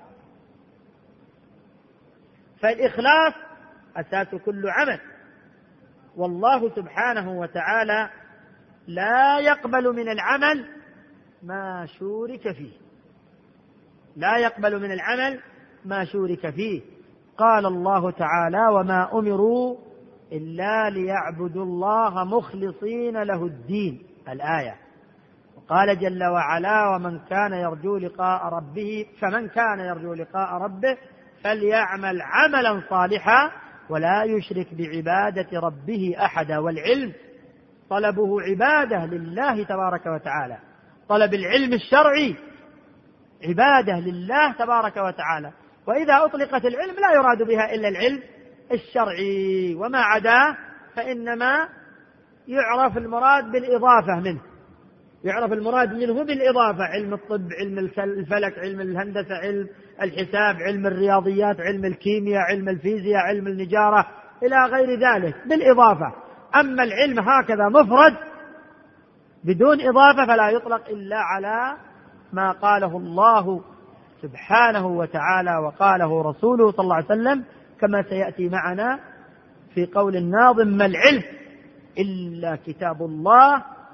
فالإخلاص أساس كل عمل، والله سبحانه وتعالى لا يقبل من العمل ما شورك فيه، لا يقبل من العمل ما شورك فيه. قال الله تعالى وما أمروا إلا ليعبدوا الله مخلصين له الدين، الآية. وقال جل وعلا ومن كان يرجو لقاء ربه فمن كان يرجو لقاء ربه فليعمل عملا صالحا ولا يشرك بعبادة ربه أحدا. والعلم طلبه عبادة لله تبارك وتعالى، طلب العلم الشرعي عبادة لله تبارك وتعالى، وإذا أطلقت العلم لا يراد بها إلا العلم الشرعي، وما عداه فإنما يعرف المراد بالإضافة منه، يعرف المراد منه بالإضافة، علم الطب، علم الفلك، علم الهندسة، علم الحساب، علم الرياضيات، علم الكيمياء، علم الفيزياء، علم النجارة، إلى غير ذلك بالإضافة. أما العلم هكذا مفرد بدون إضافة فلا يطلق إلا على ما قاله الله سبحانه وتعالى وقاله رسوله صلى الله عليه وسلم، كما سيأتي معنا في قول الناظم ما العلم إلا كتاب الله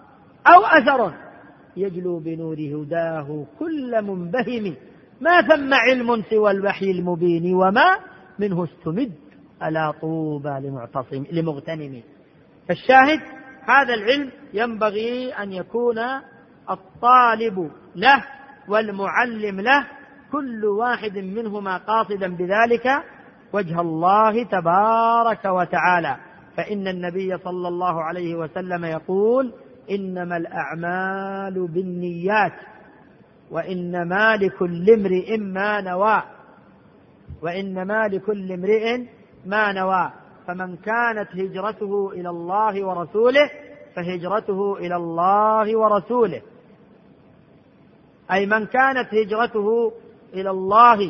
أو أثر يجلو بنور هداه كل منبهم، ما ثم علم سوى الوحي المبين وما منه استمد، ألا طوبى لمغتنم. فالشاهد هذا العلم ينبغي أن يكون الطالب له والمعلم له كل واحد منهما قاصدا بذلك وجه الله تبارك وتعالى. فإن النبي صلى الله عليه وسلم يقول: إنما الأعمال بالنيات وإنما لكل امرئ ما نوى، وإنما لكل امرئ ما نوى. فمن كانت هجرته إلى الله ورسوله فهجرته إلى الله ورسوله، أي من كانت هجرته إلى الله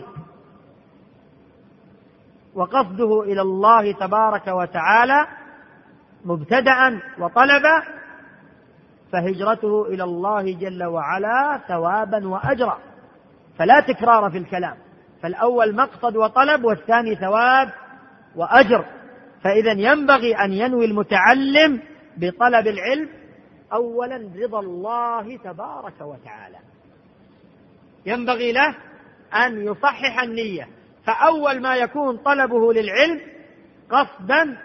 وقصده إلى الله تبارك وتعالى مبتدأ وطلبا فهجرته إلى الله جل وعلا ثوابا وأجرا، فلا تكرار في الكلام، فالأول مقصد وطلب والثاني ثواب وأجر. فإذا ينبغي أن ينوي المتعلم بطلب العلم أولا رضا الله تبارك وتعالى، ينبغي له أن يصحح النية، فأول ما يكون طلبه للعلم قصدا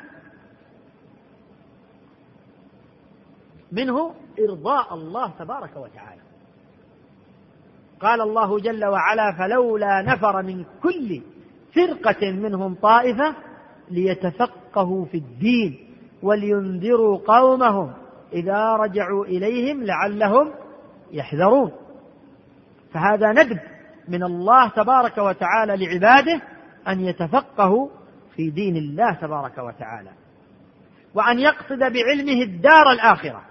منه إرضاء الله تبارك وتعالى. قال الله جل وعلا: فلولا نفر من كل فرقة منهم طائفة ليتفقهوا في الدين ولينذروا قومهم إذا رجعوا إليهم لعلهم يحذرون. فهذا ندب من الله تبارك وتعالى لعباده أن يتفقهوا في دين الله تبارك وتعالى، وأن يقصد بعلمه الدار الآخرة،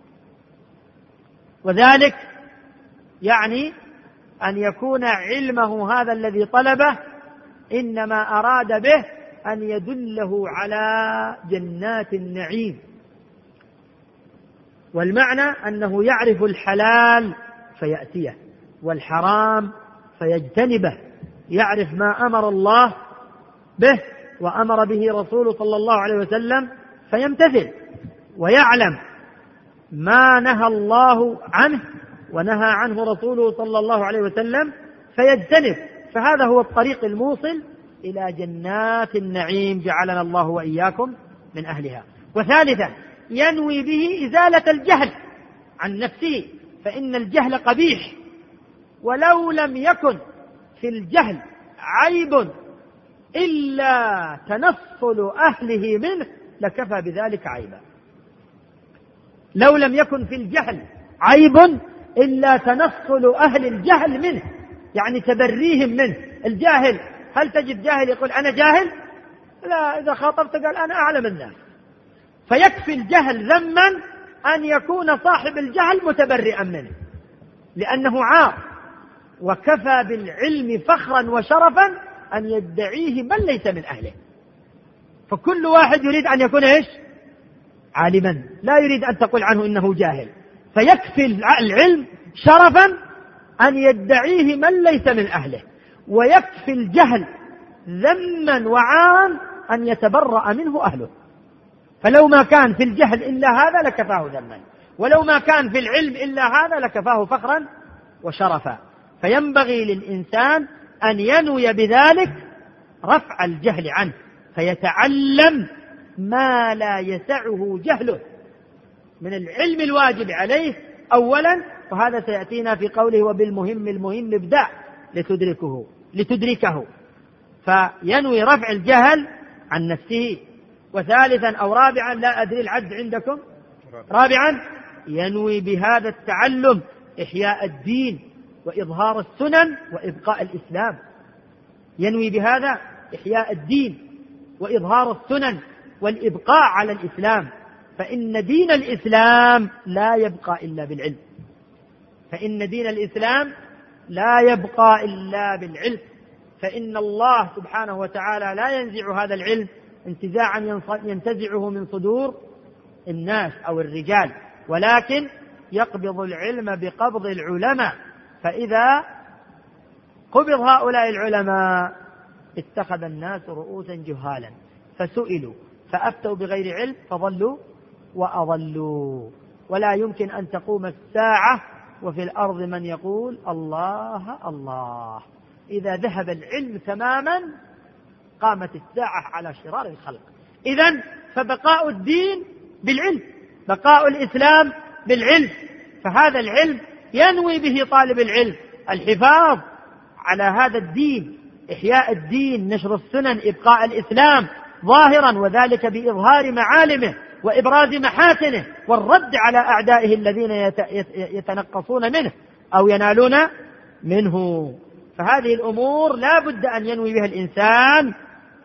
وذلك يعني أن يكون علمه هذا الذي طلبه إنما أراد به أن يدله على جنات النعيم، والمعنى أنه يعرف الحلال فيأتيه والحرام فيجتنبه، يعرف ما أمر الله به وأمر به رسوله صلى الله عليه وسلم فيمتثل، ويعلم ما نهى الله عنه ونهى عنه رسوله صلى الله عليه وسلم فيجتنب. فهذا هو الطريق الموصل إلى جنات النعيم، جعلنا الله وإياكم من أهلها. وثالثا ينوي به إزالة الجهل عن نفسه، فإن الجهل قبيح، ولو لم يكن في الجهل عيب إلا تنصل أهله منه لكفى بذلك عيبا. لو لم يكن في الجهل عيب إلا تنصل أهل الجهل منه، يعني تبريهم منه. الجاهل، هل تجد جاهل يقول أنا جاهل؟ لا، إذا خاطبت قال أنا أعلم الناس. فيكفي الجهل ذما أن يكون صاحب الجهل متبرئا منه لأنه عار، وكفى بالعلم فخرا وشرفا أن يدعيه من ليس من أهله. فكل واحد يريد أن يكون إيش؟ عالما، لا يريد أن تقول عنه إنه جاهل. فيكفي العلم شرفا أن يدعيه من ليس من أهله، ويكفي الجهل ذما وعارا أن يتبرأ منه أهله. فلو ما كان في الجهل إلا هذا لكفاه ذما، ولو ما كان في العلم إلا هذا لكفاه فخرا وشرفا. فينبغي للإنسان أن ينوي بذلك رفع الجهل عنه، فيتعلم ما لا يسعه جهله من العلم الواجب عليه أولا، وهذا سيأتينا في قوله وبالمهم المهم ابدأ لتدركه. فينوي رفع الجهل عن نفسه. وثالثا أو رابعا، لا أدري العد عندكم، رابعا ينوي بهذا التعلم إحياء الدين وإظهار السنن وإبقاء الإسلام. ينوي بهذا إحياء الدين وإظهار السنن والإبقاء على الإسلام، فإن دين الإسلام لا يبقى إلا بالعلم، فإن دين الإسلام لا يبقى إلا بالعلم. فإن الله سبحانه وتعالى لا ينزع هذا العلم انتزاعا ينتزعه من صدور الناس أو الرجال، ولكن يقبض العلم بقبض العلماء. فإذا قبض هؤلاء العلماء اتخذ الناس رؤوسا جهالا فسئلوا فأفتوا بغير علم فضلوا وأضلوا. ولا يمكن أن تقوم الساعة وفي الأرض من يقول الله الله. إذا ذهب العلم تماما قامت الساعة على شرار الخلق. إذن فبقاء الدين بالعلم، بقاء الإسلام بالعلم. فهذا العلم ينوي به طالب العلم الحفاظ على هذا الدين، إحياء الدين، نشر السنن، إبقاء الإسلام ظاهرا، وذلك بإظهار معالمه وإبراز محاسنه والرد على أعدائه الذين يتنقصون منه أو ينالون منه. فهذه الأمور لا بد أن ينوي بها الإنسان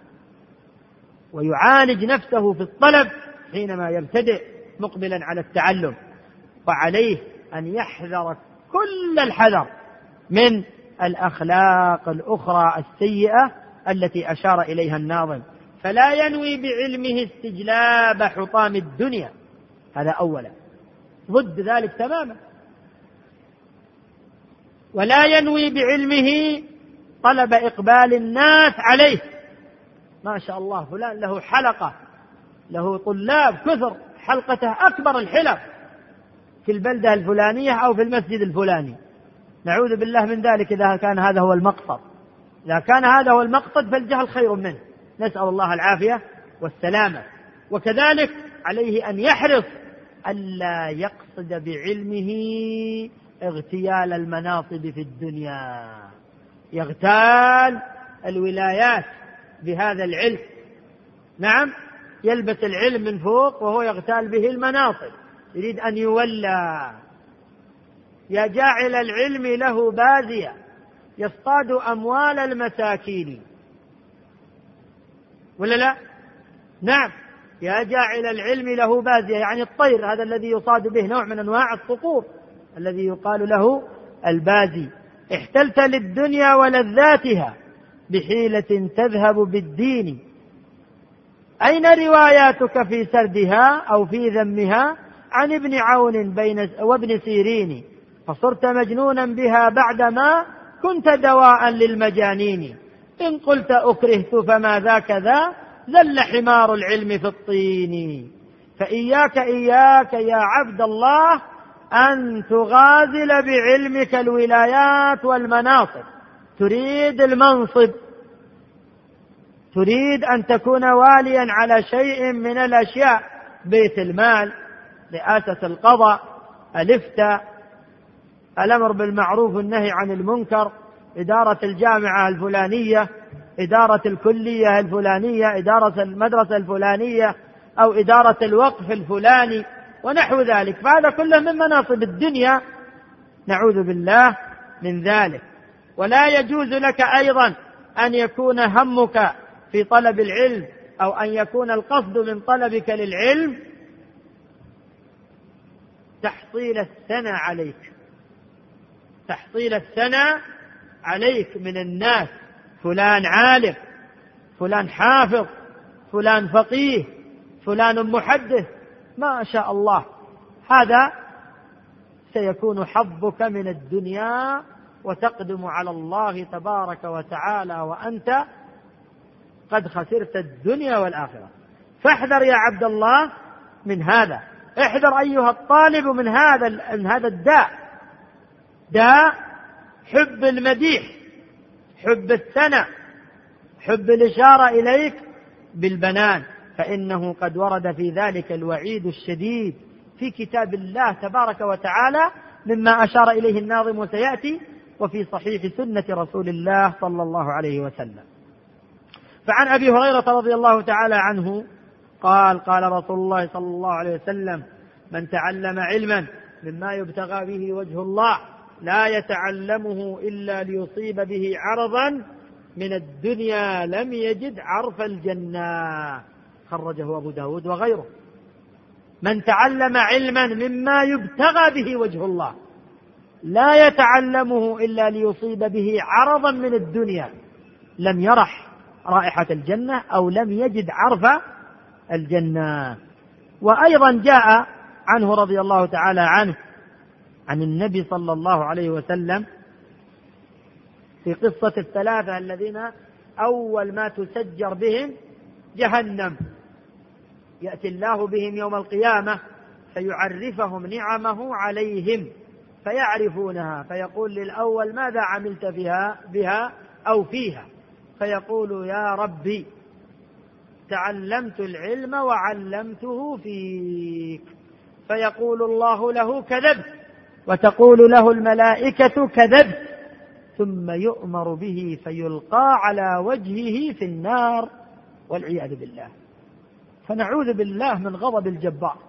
ويعالج نفسه في الطلب حينما يبتدئ مقبلا على التعلم. وعليه أن يحذر كل الحذر من الأخلاق الأخرى السيئة التي أشار إليها الناظم. فلا ينوي بعلمه استجلاب حطام الدنيا، هذا أولا، ضد ذلك تماما. ولا ينوي بعلمه طلب إقبال الناس عليه. ما شاء الله فلان له حلقة، له طلاب كثر، حلقته أكبر الحلق في البلدة الفلانية أو في المسجد الفلاني. نعوذ بالله من ذلك إذا كان هذا هو المقصد. إذا كان هذا هو المقصد فالجهل خير منه، نسأل الله العافية والسلامة. وكذلك عليه أن يحرص ألا يقصد بعلمه اغتيال المناصب في الدنيا، يغتال الولايات بهذا العلم. نعم، يلبس العلم من فوق وهو يغتال به المناصب، يريد أن يولى. يا جاعل العلم له بازية يصطاد أموال المساكين، ولا لا؟ نعم، يا جاعل العلم له بازية، يعني الطير هذا الذي يصاد به نوع من أنواع الصقور الذي يقال له البازي. احتلت للدنيا ولذاتها بحيلة تذهب بالدين، أين رواياتك في سردها أو في ذمها عن ابن عون وابن سيرين، فصرت مجنونا بها بعدما كنت دواء للمجانين، إن قلت أكرهت فما ذاك ذا زل حمار العلم في الطين. فإياك إياك يا عبد الله أن تغازل بعلمك الولايات والمناصب. تريد المنصب، تريد أن تكون واليا على شيء من الأشياء، بيت المال، رئاسة القضاء، الإفتاء، الأمر بالمعروف والنهي عن المنكر، إدارة الجامعة الفلانية، إدارة الكلية الفلانية، إدارة المدرسة الفلانية، أو إدارة الوقف الفلاني ونحو ذلك. فهذا كله من مناصب الدنيا، نعوذ بالله من ذلك. ولا يجوز لك أيضا أن يكون همك في طلب العلم أو أن يكون القصد من طلبك للعلم تحصيل الثنى عليك، تحصيل الثنى عليك من الناس، فلان عالم، فلان حافظ، فلان فقيه، فلان محدث، ما شاء الله. هذا سيكون حظك من الدنيا وتقدم على الله تبارك وتعالى وأنت قد خسرت الدنيا والآخرة. فاحذر يا عبد الله من هذا، احذر أيها الطالب من هذا الداء، داء حب المديح، حب الثنى، حب الإشارة إليك بالبنان، فإنه قد ورد في ذلك الوعيد الشديد في كتاب الله تبارك وتعالى مما أشار إليه الناظم وسيأتي، وفي صحيح سنة رسول الله صلى الله عليه وسلم. فعن أبي هريرة رضي الله تعالى عنه قال: قال رسول الله صلى الله عليه وسلم: من تعلم علما مما يبتغى به وجه الله لا يتعلمه إلا ليصيب به عرضا من الدنيا لم يجد عرف الجنة، خرجه أبو داود وغيره. من تعلم علما مما يبتغى به وجه الله لا يتعلمه إلا ليصيب به عرضا من الدنيا لم يرح رائحة الجنة أو لم يجد عرف الجنة. وأيضا جاء عنه رضي الله تعالى عنه عن النبي صلى الله عليه وسلم في قصة الثلاثة الذين أول ما تسجر بهم جهنم، يأتي الله بهم يوم القيامة فيعرفهم نعمه عليهم فيعرفونها، فيقول للأول ماذا عملت بها أو فيها، فيقول يا ربي تعلمت العلم وعلمته فيك، فيقول الله له كذبت، وتقول له الملائكة كذبت، ثم يؤمر به فيلقى على وجهه في النار والعياذ بالله. فنعوذ بالله من غضب الجبار.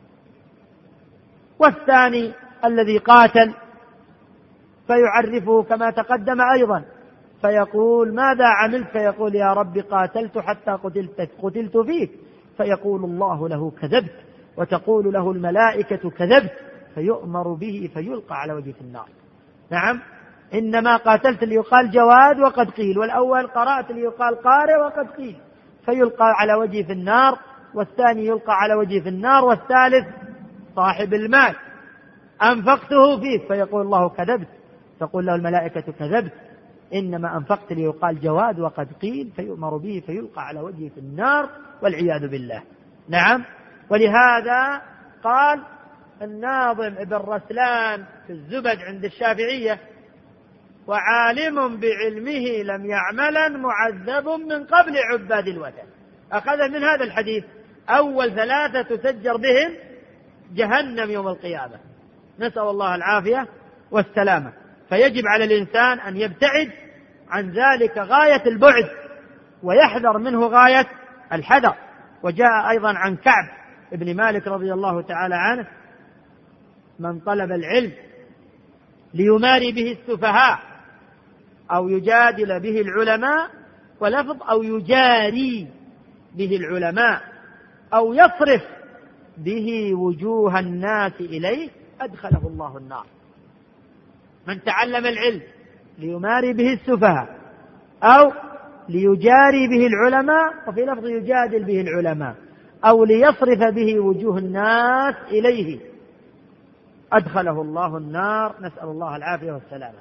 والثاني الذي قاتل فيعرفه كما تقدم أيضا، فيقول ماذا عملت؟ فيقول يا رب قاتلت حتى قتلت فيك، فيقول الله له كذبت، وتقول له الملائكة كذبت، فيؤمر به فيلقى على وجهه في النار. نعم، إنما قاتلت ليقال جواد وقد قيل، والأول قرأت ليقال قارئ وقد قيل، فيلقى على وجهه في النار، والثاني يلقى على وجهه في النار، والثالث صاحب المال أنفقته فيك، فيقول الله كذبت، تقول له الملائكة كذبت، إنما أنفقت ليقال جواد وقد قيل، فيؤمر به فيلقى على وجهه في النار والعياذ بالله. نعم، ولهذا قال الناظم ابن رسلان في الزبد عند الشافعية: وعالم بعلمه لم يعملا معذب من قبل عباد الوثن. أخذ من هذا الحديث أول ثلاثة تسجر بهم جهنم يوم القيامة، نسأل الله العافية والسلامة. فيجب على الإنسان أن يبتعد عن ذلك غاية البعد، ويحذر منه غاية الحذر. وجاء أيضا عن كعب ابن مالك رضي الله تعالى عنه: من طلب العلم ليماري به السفهاء أو يجادل به العلماء، ولفظ أو يجاري به العلماء، أو يصرف به وجوه الناس إليه، أدخله الله النار. من تعلم العلم ليماري به السفهاء أو ليجاري به العلماء، وفي لفظ يجادل به العلماء، أو ليصرف به وجوه الناس إليه، أدخله الله النار، نسأل الله العافية والسلامة.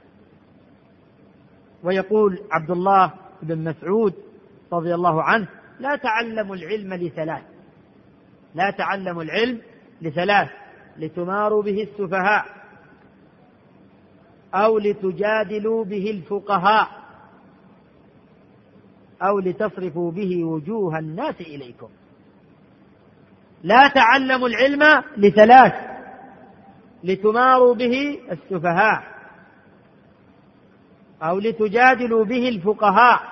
ويقول عبد الله بن مسعود رضي الله عنه: لا تعلموا العلم لثلاث، لا تعلموا العلم لثلاث: لتماروا به السفهاء، أو لتجادلوا به الفقهاء، أو لتصرفوا به وجوه الناس إليكم. لا تعلموا العلم لثلاث: لتماروا به السفهاء، أو لتجادلوا به الفقهاء.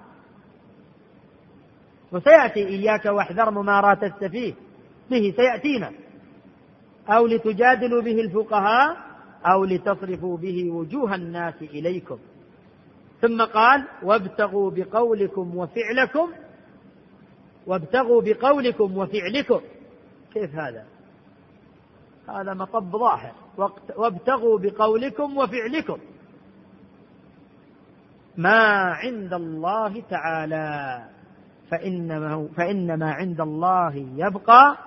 وسيأتي إياك واحذر مماراة السفيه به، سيأتينا. أو لتجادلوا به الفقهاء، أو لتصرفوا به وجوه الناس إليكم. ثم قال: وابتغوا بقولكم وفعلكم، وابتغوا بقولكم وفعلكم. كيف هذا؟ هذا مطب ظاهر. وابتغوا بقولكم وفعلكم ما عند الله تعالى، فإنما عند الله يبقى،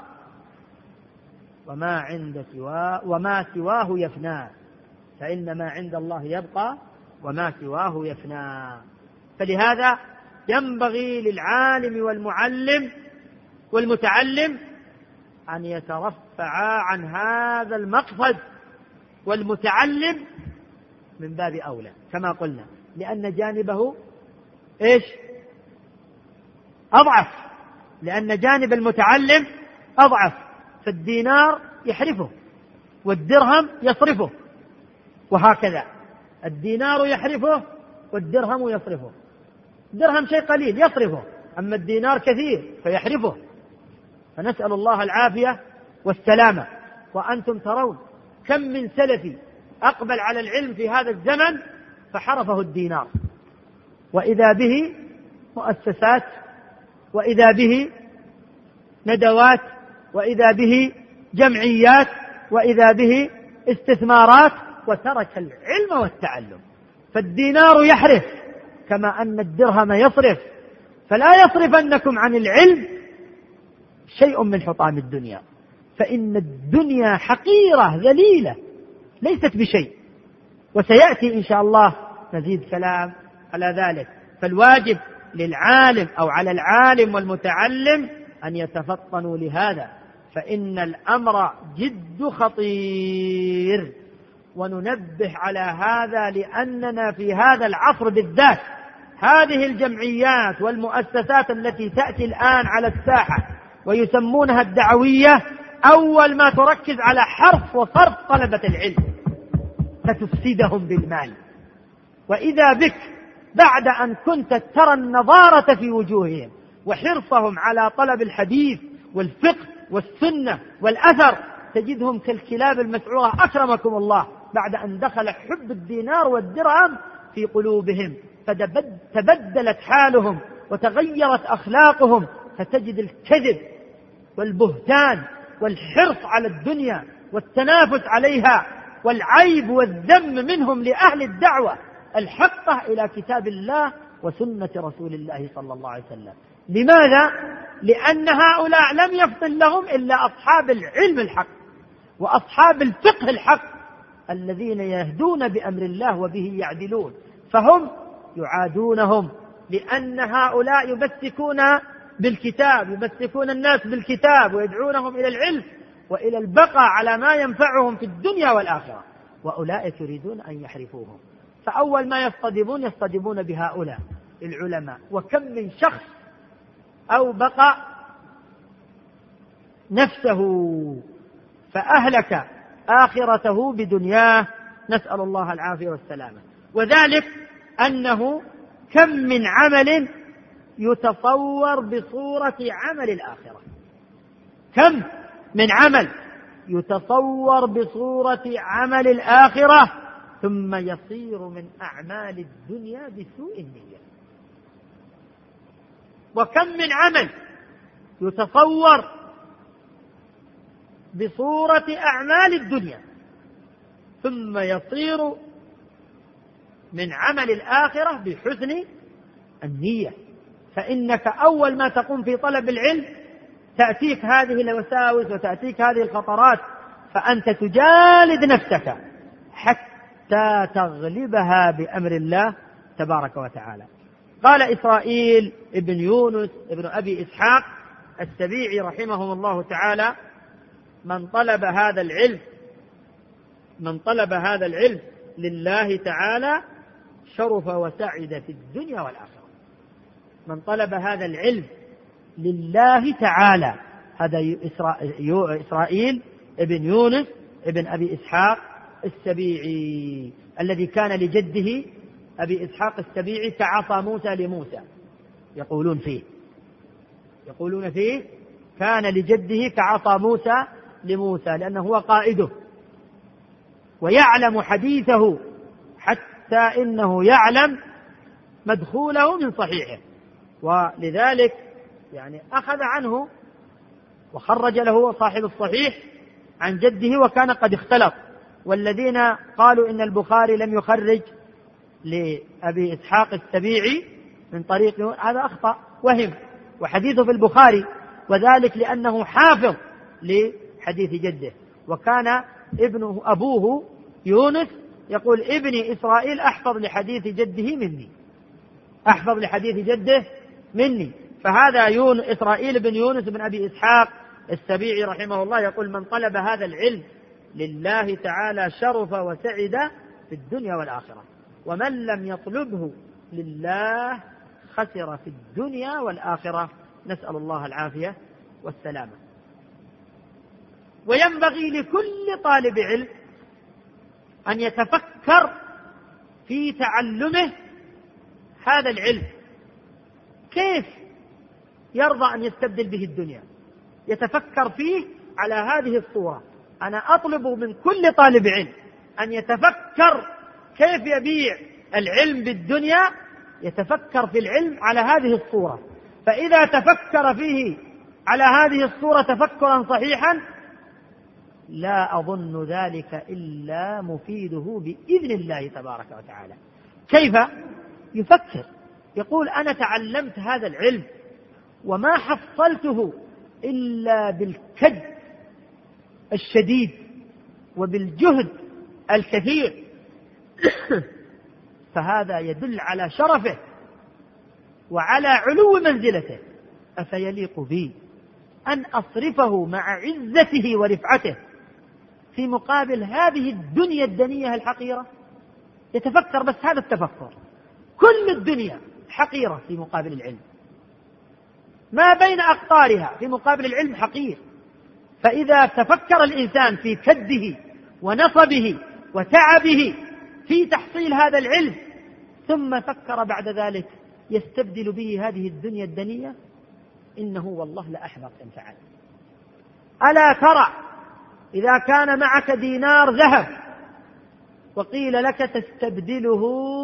وما سواه يفنى. فإنما عند الله يبقى وما سواه يفنى. فلهذا ينبغي للعالم والمعلم والمتعلم أن يترفعا عن هذا المقصد، والمتعلم من باب أولى كما قلنا، لأن جانبه إيش؟ أضعف، لأن جانب المتعلم أضعف. فالدينار يحرفه والدرهم يصرفه، وهكذا الدينار يحرفه والدرهم يصرفه. الدرهم شيء قليل يصرفه، أما الدينار كثير فيحرفه. فنسأل الله العافية والسلامة. وأنتم ترون كم من سلفي أقبل على العلم في هذا الزمن فحرفه الدينار، وإذا به مؤسسات، وإذا به ندوات، وإذا به جمعيات، وإذا به استثمارات، وترك العلم والتعلم. فالدينار يحرف كما أن الدرهم يصرف. فلا يصرفنكم عن العلم شيء من حطام الدنيا، فإن الدنيا حقيرة ذليلة ليست بشيء. وسيأتي إن شاء الله نزيد كلام على ذلك. فالواجب للعالم أو على العالم والمتعلم أن يتفطنوا لهذا، فإن الأمر جد خطير. وننبه على هذا لأننا في هذا العصر بالذات هذه الجمعيات والمؤسسات التي تأتي الآن على الساحة ويسمونها الدعوية أول ما تركز على حرف وصرف طلبة العلم فتفسدهم بالمال. وإذا بك بعد أن كنت ترى النضارة في وجوههم وحرصهم على طلب الحديث والفقه والسنة والأثر تجدهم كالكلاب المسعورة أكرمكم الله بعد أن دخل حب الدينار والدرهم في قلوبهم فتبدلت حالهم وتغيرت أخلاقهم، فتجد الكذب والبهتان والحرص على الدنيا والتنافس عليها والعيب والذم منهم لأهل الدعوة الحقة إلى كتاب الله وسنة رسول الله صلى الله عليه وسلم. لماذا؟ لأن هؤلاء لم يفضل لهم إلا أصحاب العلم الحق وأصحاب الفقه الحق الذين يهدون بأمر الله وبه يعدلون، فهم يعادونهم لأن هؤلاء يمسكون بالكتاب، يمسكون الناس بالكتاب ويدعونهم إلى العلم وإلى البقاء على ما ينفعهم في الدنيا والآخرة، وأولئك يريدون أن يحرفوهم. فأول ما يصطدمون بهؤلاء العلماء. وكم من شخص أوبق نفسه فأهلك آخرته بدنياه، نسأل الله العافية والسلامة. وذلك أنه كم من عمل يتصور بصورة عمل الآخرة، كم من عمل يتصور بصورة عمل الآخرة ثم يصير من أعمال الدنيا بسوء النية. وكم من عمل يتصور بصورة أعمال الدنيا ثم يصير من عمل الآخرة بحسن النية. فإنك أول ما تقوم في طلب العلم تأتيك هذه الوساوس وتأتيك هذه الخطرات، فأنت تجالد نفسك حتى تغلبها بأمر الله تبارك وتعالى. قال إسرائيل ابن يونس ابن أبي إسحاق السبيعي رحمه الله تعالى: من طلب هذا العلم لله تعالى شرف وسعد في الدنيا والآخرة. من طلب هذا العلم لله تعالى، هذا إسرائيل ابن يونس ابن أبي إسحاق السبيعي الذي كان لجده أبي إسحاق السبيعي كعصا موسى لموسى، يقولون فيه كان لجده كعصا موسى لموسى، لأنه هو قائده ويعلم حديثه حتى إنه يعلم مدخوله من صحيحه، ولذلك يعني أخذ عنه وخرج له صاحب الصحيح عن جده وكان قد اختلط. والذين قالوا إن البخاري لم يخرج لأبي إسحاق السبيعي من طريق هذا أخطأ وهم، وحديثه في البخاري، وذلك لأنه حافظ لحديث جده. وكان أبوه يونس يقول: ابني إسرائيل أحفظ لحديث جده مني. فهذا إسرائيل بن يونس بن أبي إسحاق السبيعي رحمه الله يقول: من طلب هذا العلم لله تعالى شرف وسعد في الدنيا والآخرة، ومن لم يطلبه لله خسر في الدنيا والآخرة، نسأل الله العافية والسلامة. وينبغي لكل طالب علم أن يتفكر في تعلمه هذا العلم، كيف يرضى أن يستبدل به الدنيا، يتفكر فيه على هذه الصورة. أنا أطلب من كل طالب علم أن يتفكر كيف يبيع العلم بالدنيا، يتفكر في العلم على هذه الصورة. فإذا تفكر فيه على هذه الصورة تفكرا صحيحا لا أظن ذلك إلا مفيده بإذن الله تبارك وتعالى. كيف يفكر؟ يقول: أنا تعلمت هذا العلم وما حصلته إلا بالكد الشديد وبالجهد الكثير، فهذا يدل على شرفه وعلى علو منزلته. أفيليق بي أن أصرفه مع عزته ورفعته في مقابل هذه الدنيا الدنية الحقيرة؟ يتفكر بس هذا التفكر، كل الدنيا حقيرة في مقابل العلم، ما بين أقطارها في مقابل العلم حقير. فإذا تفكر الإنسان في كده ونصبه وتعبه في تحصيل هذا العلم، ثم فكر بعد ذلك يستبدل به هذه الدنيا الدنية، إنه والله لأحبط إن فعل. ألا ترى إذا كان معك دينار ذهب وقيل لك تستبدله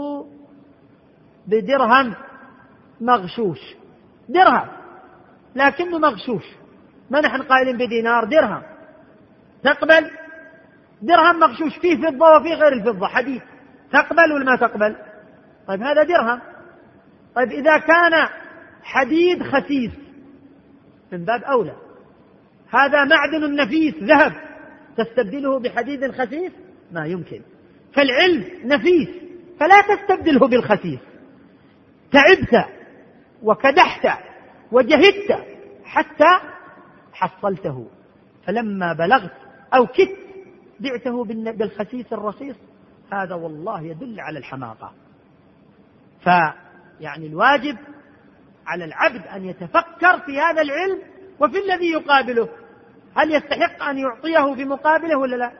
بدرهم مغشوش، درهم لكنه مغشوش، ما نحن قائلين بدينار، درهم، تقبل؟ درهم مغشوش فيه فضة وفيه غير الفضة حديد، تقبل ولا ما تقبل؟ طيب هذا درهم. طيب إذا كان حديد خسيس من باب أولى، هذا معدن نفيس ذهب، تستبدله بحديد خسيس؟ ما يمكن. فالعلم نفيس فلا تستبدله بالخسيس. تعبت وكدحت وجهدت حتى حصلته، فلما بلغت أو كدت بعته بالخسيس الرصيص، هذا والله يدل على الحماقة. فيعني الواجب على العبد أن يتفكر في هذا العلم وفي الذي يقابله، هل يستحق أن يعطيه في مقابله ولا لا؟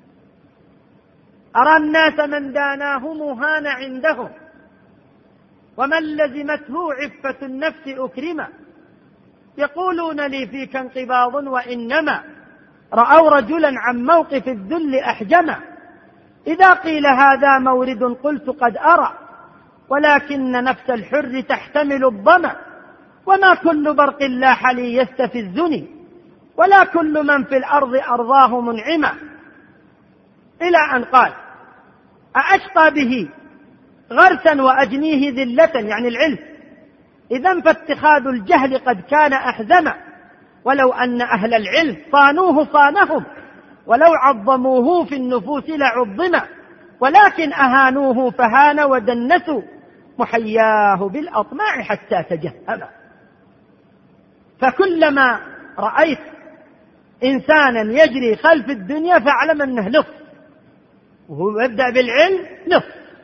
أرى الناس من داناه مهان عندهم، ومن لزمته عفة النفس أكرما، يقولون لي فيك انقباض وإنما رأوا رجلا عن موقف الذل أحجما، إذا قيل هذا مورد قلت قد أرى، ولكن نفس الحر تحتمل الظما، وما كل برق لاح لي يستفزني، ولا كل من في الأرض أرضاه منعما، إلى أن قال أأشقى به غرسا وأجنيه ذلة، يعني العلم، إذن فاتخاذ الجهل قد كان أحزما، ولو أن أهل العلم صانوه صانهم، ولو عظموه في النفوس لعظما، ولكن أهانوه فهان ودنسوا، محياه بالأطماع حتى تجهما. فكلما رأيت إنسانا يجري خلف الدنيا فاعلم أنه لص، وهو يبدأ بالعلم لص.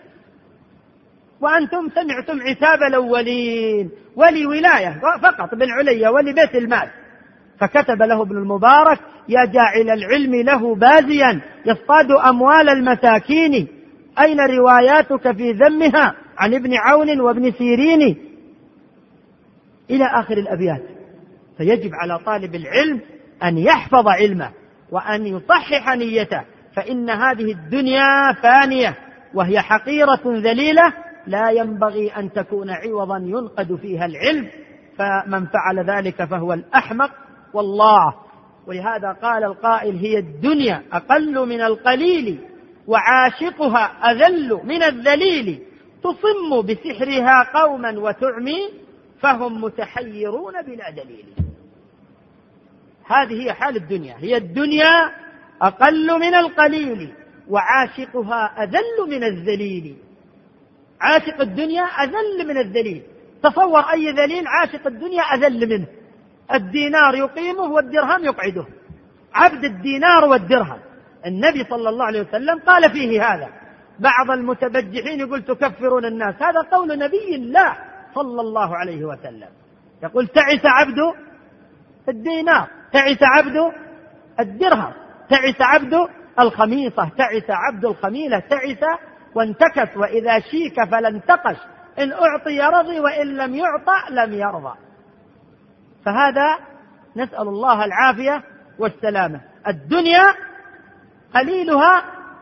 وأنتم سمعتم عتاب الأولين، ولولاية فقط بن عليا ولبيت المال، فكتب له ابن المبارك يا جاعل العلم له بازيا يصطاد أموال المساكين، أين رواياتك في ذمها عن ابن عون وابن سيرين، إلى آخر الأبيات. فيجب على طالب العلم أن يحفظ علمه وأن يصحح نيته، فإن هذه الدنيا فانية وهي حقيرة ذليلة، لا ينبغي أن تكون عوضا ينقد فيها العلم، فمن فعل ذلك فهو الأحمق والله. ولهذا قال القائل هي الدنيا أقل من القليل، وعاشقها أذل من الذليل، تصم بسحرها قوما وتعمي، فهم متحيرون بلا دليل. هذه هي حال الدنيا، هي الدنيا أقل من القليل، وعاشقها أذل من الذليل. عاشق الدنيا أذل من الذليل، تصور أي ذليل عاشق الدنيا أذل منه. الدينار يقيمه والدرهم يقعده، عبد الدينار والدرهم. النبي صلى الله عليه وسلم قال فيه هذا. بعض المتبجحين يقول تكفرون الناس، هذا قول نبي الله صلى الله عليه وسلم، يقول تعس عبد الدينار، تعس عبد الدرهم، تعس عبد الخميصة، تعس عبد الخميلة، تعس وانتكس، وإذا شيك فلا انتقش، إن أعطي رضي وإن لم يعطى لم يرضى. فهذا نسأل الله العافية والسلامة. الدنيا قليلها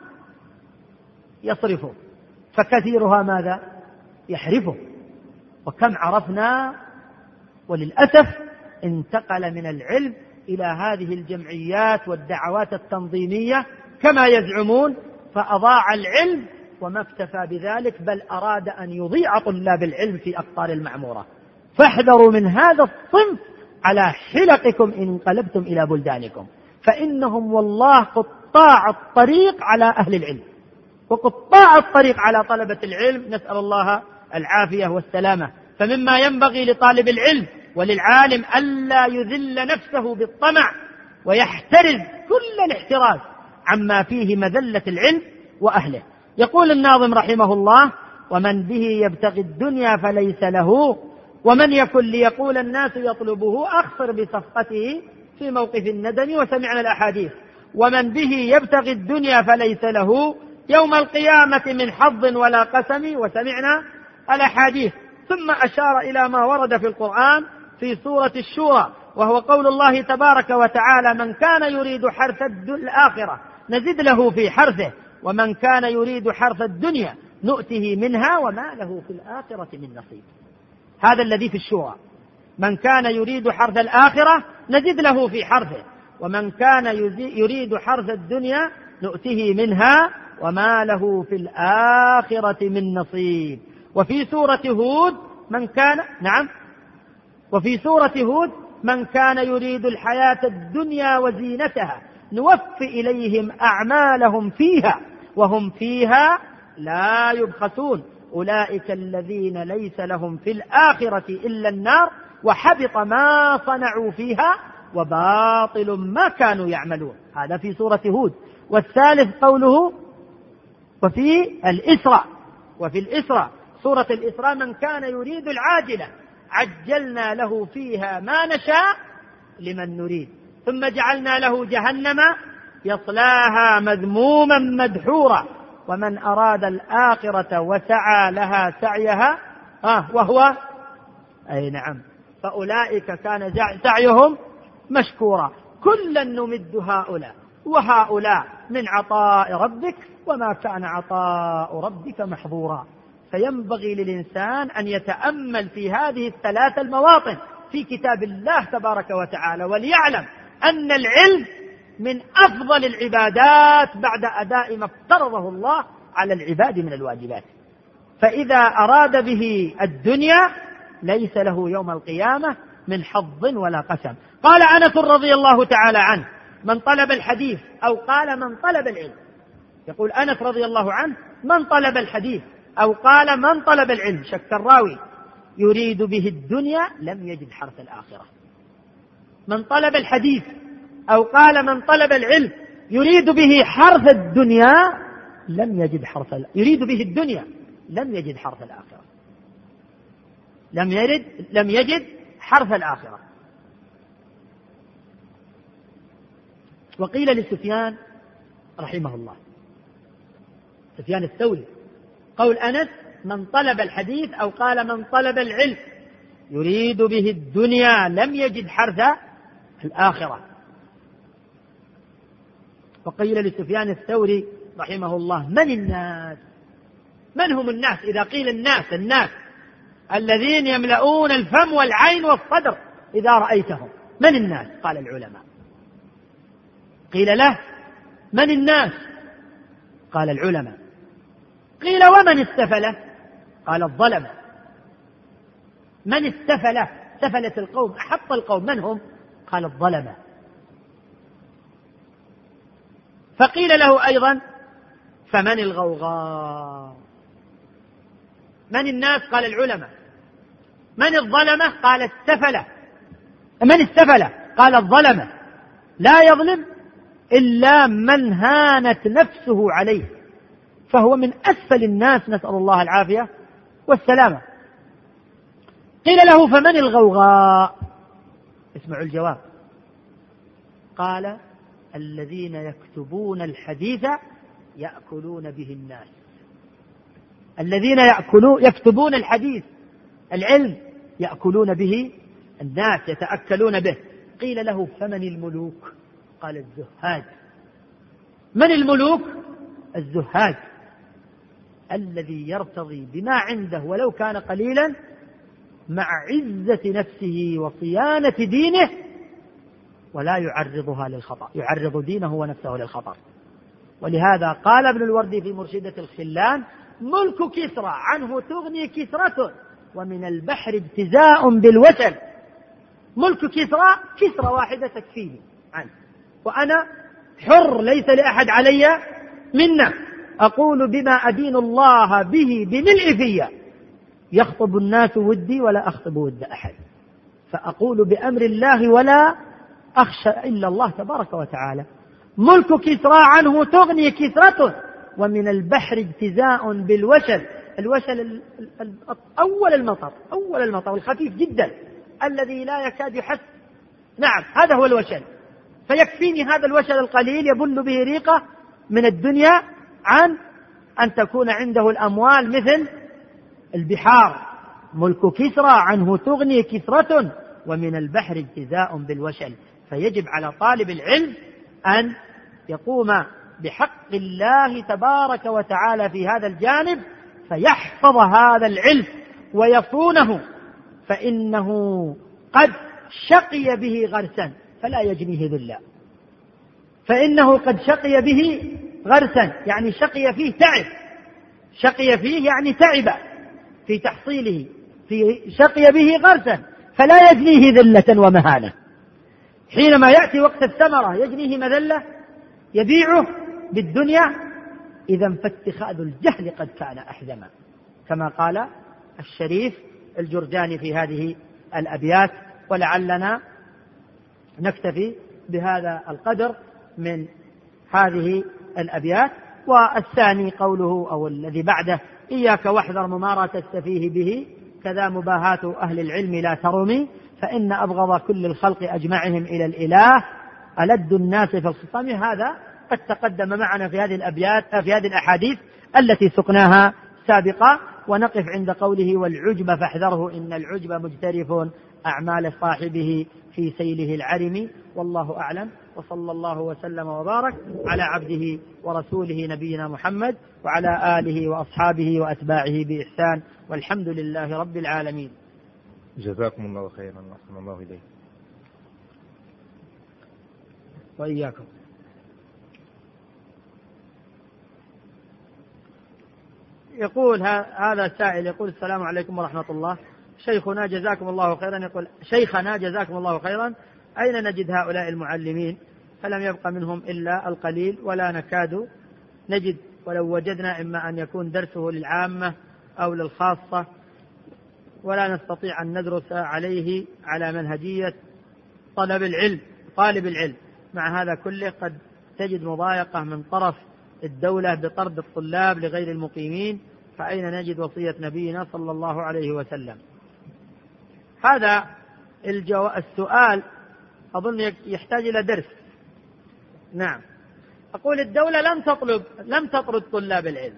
يصرفه، فكثيرها ماذا؟ يحرفه. وكم عرفنا وللأسف انتقل من العلم إلى هذه الجمعيات والدعوات التنظيمية كما يزعمون، فأضاع العلم وما اكتفى بذلك، بل أراد أن يضيع طلاب العلم في أقطار المعمورة. فاحذروا من هذا الصنف على حلقكم إن انقلبتم إلى بلدانكم، فإنهم والله قطاع الطريق على أهل العلم وقطاع الطريق على طلبة العلم، نسأل الله العافية والسلامة. فمما ينبغي لطالب العلم وللعالم ألا يذل نفسه بالطمع ويحترز كل الاحتراز عما فيه مذلة العلم وأهله. يقول الناظم رحمه الله: ومن به يبتغي الدنيا فليس له، ومن يكن ليقول الناس يطلبه، أخصر بصفقته في موقف الندم. وسمعنا الأحاديث: ومن به يبتغي الدنيا فليس له يوم القيامة من حظ ولا قسم. وسمعنا الأحاديث. ثم أشار إلى ما ورد في القرآن في سورة الشورى، وهو قول الله تبارك وتعالى: من كان يريد حرث الآخرة نزد له في حرثه، ومن كان يريد حرث الدنيا نؤته منها وما له في الآخرة من نصيب. هذا الذي في الشورى: من كان يريد حرث الآخرة نزد له في حرثه، ومن كان يريد حرث الدنيا نؤته منها وما له في الآخرة من نصيب. وفي سورة هود وفي سورة هود: من كان يريد الحياة الدنيا وزينتها نوفي إليهم أعمالهم فيها وهم فيها لا يبخسون، أولئك الذين ليس لهم في الآخرة إلا النار وحبط ما صنعوا فيها وباطل ما كانوا يعملون. هذا في سورة هود. والثالث قوله: وفي الإسراء سورة الإسراء: من كان يريد العاجلة عجلنا له فيها ما نشاء لمن نريد ثم جعلنا له جهنم يصلاها مذموما مدحورا، ومن أراد الآخرة وسعى لها سعيها وهو فأولئك كان سعيهم مشكورا. كلا نمد هؤلاء وهؤلاء من عطاء ربك وما كان عطاء ربك محظورا. فينبغي للإنسان أن يتأمل في هذه الثلاث المواطن في كتاب الله تبارك وتعالى، وليعلم أن العلم من أفضل العبادات بعد أداء ما افترضه الله على العباد من الواجبات. فإذا أراد به الدنيا ليس له يوم القيامة من حظ ولا قسم. قال أنس رضي الله تعالى عنه: من طلب الحديث أو قال من طلب العلم. يقول أنس رضي الله عنه: من طلب الحديث أو قال من طلب العلم، شك الراوي، يريد به الدنيا لم يجد حرث الآخرة. من طلب الحديث أو قال من طلب العلم يريد به حرث الدنيا لم يجد يريد به الدنيا لم يجد حرث الآخرة. لم يجد حرث الآخرة. وقيل لسفيان رحمه الله، سفيان الثوري، قول أنس: من طلب الحديث أو قال من طلب العلم يريد به الدنيا لم يجد حرث الآخرة. وقيل لسفيان الثوري رحمه الله: من الناس؟ من هم الناس؟ إذا قيل الناس الذين يملؤون الفم والعين والصدر إذا رأيتهم، من الناس؟ قال العلماء. قيل له: من الناس؟ قال العلماء. قيل: ومن استفله؟ قال: الظلمة. من استفله؟ سفلة القوم، أحط القوم، من هم؟ قال: الظلمة. فقيل له أيضا: فمن الغوغاء؟ من الناس؟ قال العلماء. من الظلمة؟ قال السفلة. من السفلة؟ قال الظلمة. لا يظلم إلا من هانت نفسه عليه، فهو من أسفل الناس، نسأل الله العافية والسلامة. قيل له: فمن الغوغاء؟ اسمعوا الجواب. قال: الذين يكتبون الحديث يأكلون به الناس. الذين يكتبون الحديث، العلم، يأكلون به الناس، يتأكلون به. قيل له: فمن الملوك؟ قال: الزهاد. من الملوك؟ الزهاد، الذي يرتضي بما عنده ولو كان قليلا مع عزة نفسه وصيانة دينه، ولا يعرضها للخطأ، يعرض دينه ونفسه للخطر. ولهذا قال ابن الوردي في مرشدة الخلان: ملك كسرى عنه تغني كسرة ومن البحر ابتزاء بالوتل. ملك كسرى واحدة تكفيني عنه، وأنا حر، ليس لأحد علي منه، أقول بما أدين الله به بملء فيا، يخطب الناس ودي ولا أخطب ود أحد. فأقول بأمر الله ولا أخشى إلا الله تبارك وتعالى. ملك كسرى عنه تغني كسرة، ومن البحر اجتزاء بالوشل. الوشل أول المطر الخفيف جدا الذي لا يكاد يحس. نعم، هذا هو الوشل. فيكفيني هذا الوشل القليل يبل به ريقة من الدنيا عن أن تكون عنده الأموال مثل البحار. ملك كسرى عنه تغني كسرة، ومن البحر اجتزاء بالوشل. فيجب على طالب العلم أن يقوم بحق الله تبارك وتعالى في هذا الجانب، فيحفظ هذا العلم ويصونه، فإنه قد شقي به غرسا فلا يجنيه ذلا. فإنه قد شقي به غرسا، يعني شقي فيه تعب، شقي فيه يعني تعب في تحصيله، شقي به غرسا فلا يجنيه ذلة ومهانة. حينما يأتي وقت الثمرة يجنيه مذلة، يبيعه بالدنيا. إذا فاتخاذ الجهل قد كان أحزما، كما قال الشريف الجرجاني في هذه الأبيات. ولعلنا نكتفي بهذا القدر من هذه الأبيات. والثاني قوله أو الذي بعده: إياك واحذر ممارة السفيه به، كذا مباهاة أهل العلم لا ترمي، فإن أبغض كل الخلق أجمعهم إلى الإله ألد الناس في الخصام. هذا قد تقدم معنا في هذه الأبيات في هذه الأحاديث التي سقناها سابقا. ونقف عند قوله: والعجب فاحذره إن العجب مجترف أعمال صاحبه في سيله العرم. والله أعلم، وصلى الله وسلم وبارك على عبده ورسوله نبينا محمد وعلى آله وأصحابه وأتباعه بإحسان، والحمد لله رب العالمين. جزاكم الله خيرا وأحسن الله إليكم. وإياكم. يقول هذا السائل يقول: السلام عليكم ورحمة الله، شيخنا جزاكم الله خيرا. يقول: شيخنا جزاكم الله خيرا، أين نجد هؤلاء المعلمين؟ فلم يبق منهم إلا القليل، ولا نكاد نجد، ولو وجدنا إما أن يكون درسه للعامة أو للخاصة، ولا نستطيع أن ندرس عليه على منهجية طالب العلم. مع هذا كله قد تجد مضايقة من طرف الدولة بطرد الطلاب لغير المقيمين، فأين نجد وصية نبينا صلى الله عليه وسلم؟ هذا السؤال أظن يحتاج إلى درس. نعم، أقول الدولة لم تطرد طلاب العلم.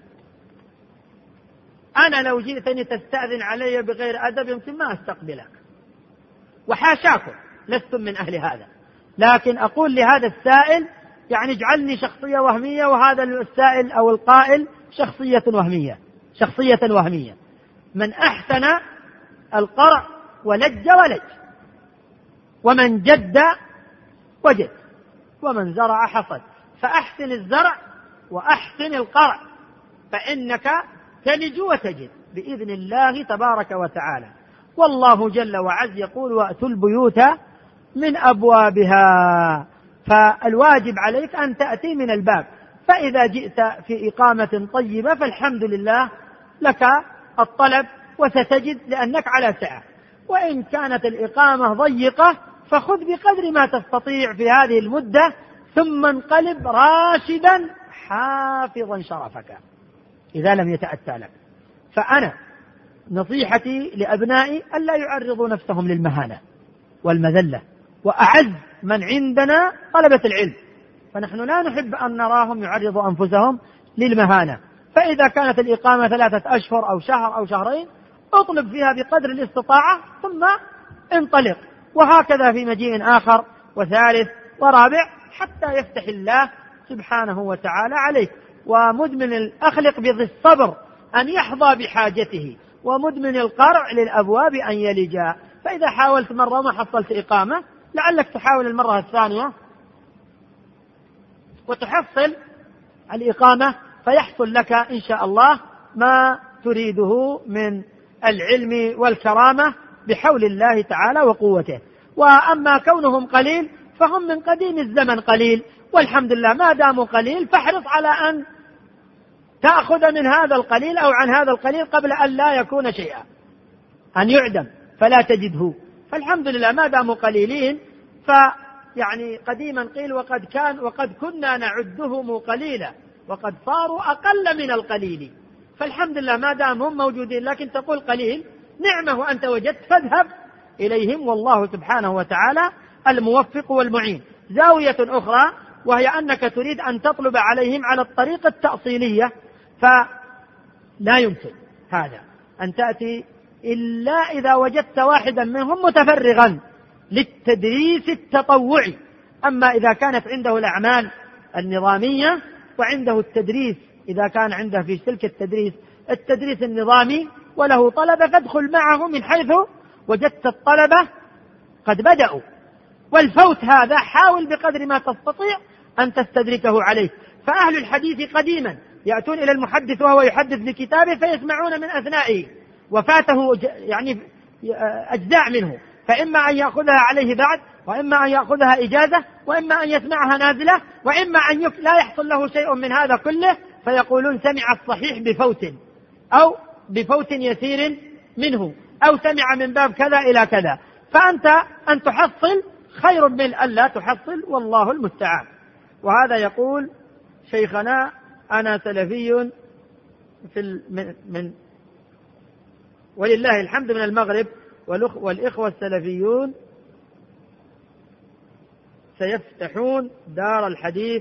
أنا لو جئتني تستأذن علي بغير أدب يمكن ما أستقبلك، وحاشاكم، لستم من أهل هذا. لكن أقول لهذا السائل يعني اجعلني شخصية وهمية، وهذا السائل أو القائل شخصية وهمية. من أحسن القرع ولج ولج، ومن جد وجد، ومن زرع حصد. فأحسن الزرع وأحسن القرع، فإنك تلج وتجد بإذن الله تبارك وتعالى. والله جل وعز يقول: وأتوا البيوت من أبوابها. فالواجب عليك أن تأتي من الباب. فإذا جئت في إقامة طيبة فالحمد لله لك الطلب وستجد لأنك على سعة. وإن كانت الإقامة ضيقة فخذ بقدر ما تستطيع في هذه المدة، ثم انقلب راشدا حافظا شرفك إذا لم يتأتى لك. فأنا نصيحتي لأبنائي ألا يعرضوا نفسهم للمهانة والمذلة، وأعز من عندنا طلبة العلم، فنحن لا نحب أن نراهم يعرضوا أنفسهم للمهانة. فإذا كانت الإقامة 3 أشهر أو شهر أو شهرين اطلب فيها بقدر الاستطاعة ثم انطلق، وهكذا في مجيء آخر وثالث ورابع حتى يفتح الله سبحانه وتعالى عليك. ومدمن أخلق بذي الصبر أن يحظى بحاجته، ومدمن القرع للأبواب أن يلجا. فإذا حاولت مرة وما حصلت إقامة لعلك تحاول المرة الثانية وتحصل الإقامة، فيحصل لك إن شاء الله ما تريده من العلم والكرامة بحول الله تعالى وقوته. وأما كونهم قليل فهم من قديم الزمن قليل، والحمد لله ما داموا قليل فاحرص على أن تأخذ من هذا القليل أو عن هذا القليل قبل أن لا يكون شيئا، أن يعدم فلا تجده فالحمد لله ما داموا قليلين، يعني قديما قيل وقد كنا نعدهم قليلا وقد صاروا أقل من القليل، فالحمد لله ما دامهم موجودين. لكن تقول قليل نعمة وأنت وجدت، فاذهب إليهم، والله سبحانه وتعالى الموفق والمعين. زاوية أخرى وهي أنك تريد أن تطلب عليهم على الطريقة التأصيلية، فلا يمكن هذا أن تأتي إلا إذا وجدت واحدا منهم متفرغا للتدريس التطوعي. أما إذا كانت عنده الأعمال النظامية وعنده التدريس، إذا كان عنده في سلك التدريس النظامي وله طلبة، فادخل معه من حيث وجدت الطلبة قد بدأوا. والفوت هذا حاول بقدر ما تستطيع أن تستدركه عليه. فأهل الحديث قديما يأتون إلى المحدث وهو يحدث بكتابه فيسمعون من أثنائه، وفاته يعني أجزاء منه، فإما أن يأخذها عليه بعد، وإما أن يأخذها إجازة، وإما أن يسمعها نازلة، وإما أن لا يحصل له شيء من هذا كله، فيقولون سمع الصحيح بفوت أو بفوت يسير منه، أو سمع من باب كذا إلى كذا. فأنت أن تحصل خير من أن لا تحصل، والله المستعان. وهذا يقول شيخنا: أنا سلفي ولله الحمد من المغرب، والإخوة السلفيون سيفتحون دار الحديث.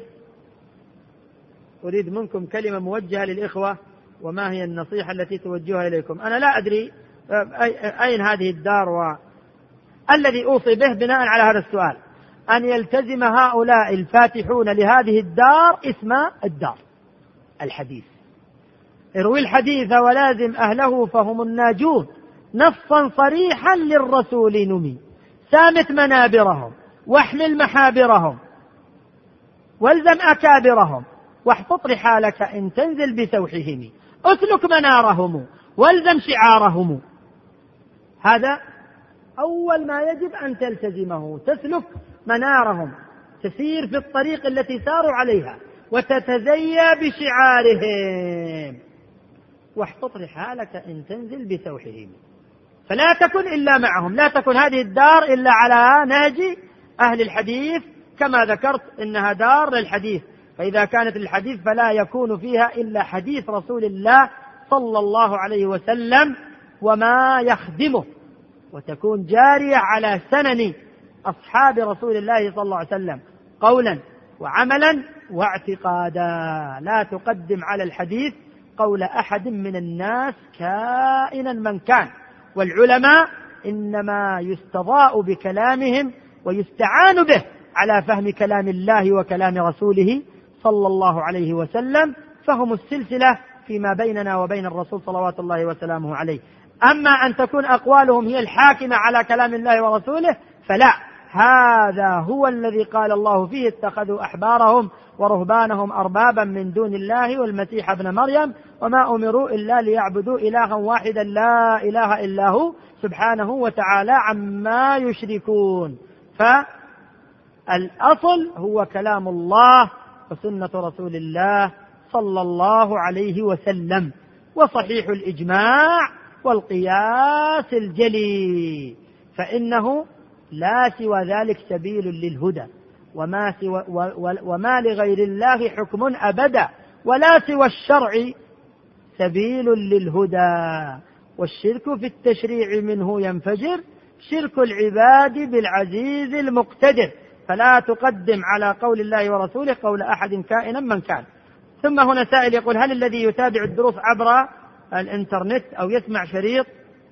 أريد منكم كلمة موجهة للإخوة، وما هي النصيحة التي توجهها إليكم؟ أنا لا أدري أين هذه الدار، الذي أوصي به بناء على هذا السؤال أن يلتزم هؤلاء الفاتحون لهذه الدار اسم الدار الحديث. اروي الحديث ولازم أهله فهم الناجون، نصا صريحا للرسول نمي، سامت منابرهم واحمل محابرهم، والزم أكابرهم، واحفظ رحالك إن تنزل بسوحهم، أسلك منارهم والزم شعارهم. هذا أول ما يجب أن تلتزمه، تسلك منارهم، تسير في الطريق التي ساروا عليها، وتتزيى بشعارهم، واحفظ رحالك إن تنزل بسوحهم. فلا تكن إلا معهم، لا تكن هذه الدار إلا على نهج أهل الحديث، كما ذكرت إنها دار للحديث، فإذا كانت للحديث فلا يكون فيها إلا حديث رسول الله صلى الله عليه وسلم وما يخدمه، وتكون جارية على سنن أصحاب رسول الله صلى الله عليه وسلم قولا وعملا واعتقادا. لا تقدم على الحديث قول أحد من الناس كائنا من كان، والعلماء إنما يستضاء بكلامهم ويستعان به على فهم كلام الله وكلام رسوله صلى الله عليه وسلم، فهم السلسلة فيما بيننا وبين الرسول صلوات الله وسلامه عليه. أما أن تكون أقوالهم هي الحاكمة على كلام الله ورسوله فلا، هذا هو الذي قال الله فيه: اتخذوا أحبارهم ورهبانهم أربابا من دون الله والمسيح ابن مريم وما أمروا إلا ليعبدوا إلها واحدا لا إله إلا هو سبحانه وتعالى عما يشركون. فالأصل هو كلام الله وسنة رسول الله صلى الله عليه وسلم، وصحيح الإجماع والقياس الجلي، فإنه لا سوى ذلك سبيل للهدى، وما لغير الله حكم أبدا، ولا سوى الشرع سبيل للهدى. والشرك في التشريع منه ينفجر، شرك العباد بالعزيز المقتدر، فلا تقدم على قول الله ورسوله قول أحد كائنا من كان. ثم هنا سائل يقول: هل الذي يتابع الدروس عبر الإنترنت أو يسمع شريط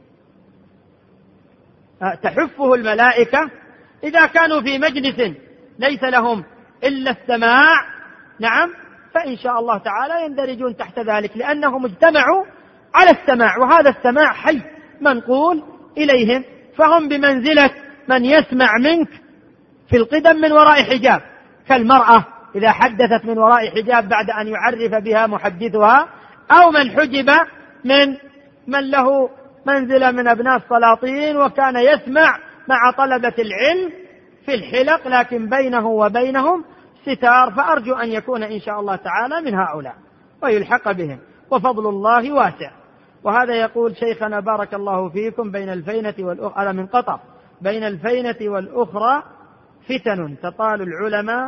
تحفه الملائكة إذا كانوا في مجلس ليس لهم إلا السماع؟ نعم، فإن شاء الله تعالى يندرجون تحت ذلك، لأنهم اجتمعوا على السماع، وهذا السماع حي منقول إليهم، فهم بمنزلة من يسمع منك في القدم من وراء حجاب، كالمرأة إذا حدثت من وراء حجاب بعد أن يعرف بها محدثها، أو من حجب من له منزلة من أبناء السلاطين وكان يسمع مع طلبة العلم في الحلق لكن بينه وبينهم ستار، فأرجو أن يكون إن شاء الله تعالى من هؤلاء ويلحق بهم، وفضل الله واسع. وهذا يقول: شيخنا بارك الله فيكم، بين الفينة والأخرى من قطر بين الفينة والأخرى فتن تطال العلماء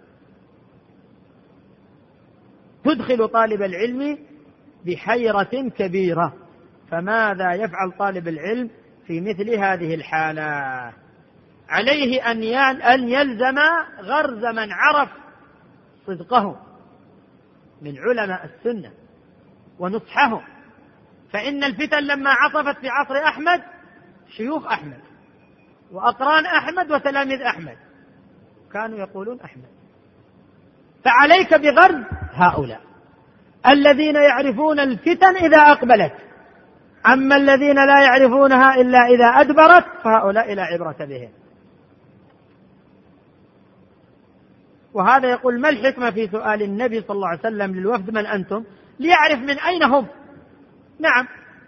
تدخل طالب العلم بحيرة كبيرة. فماذا يفعل طالب العلم في مثل هذه الحالة؟ عليه أن يلزم غرز من عرف صدقه من علماء السنة ونصحهم، فإن الفتن لما عصفت في عصر أحمد شيوخ أحمد وأقران أحمد وتلاميذ أحمد كانوا يقولون أحمد، فعليك بغرز هؤلاء الذين يعرفون الفتن إذا أقبلت، أما الذين لا يعرفونها إلا إذا أدبرت فهؤلاء لا عبرة بهم. وهذا يقول: ما الحكمة في سؤال النبي صلى الله عليه وسلم للوفد من أنتم؟ ليعرف من أين هم. نعم،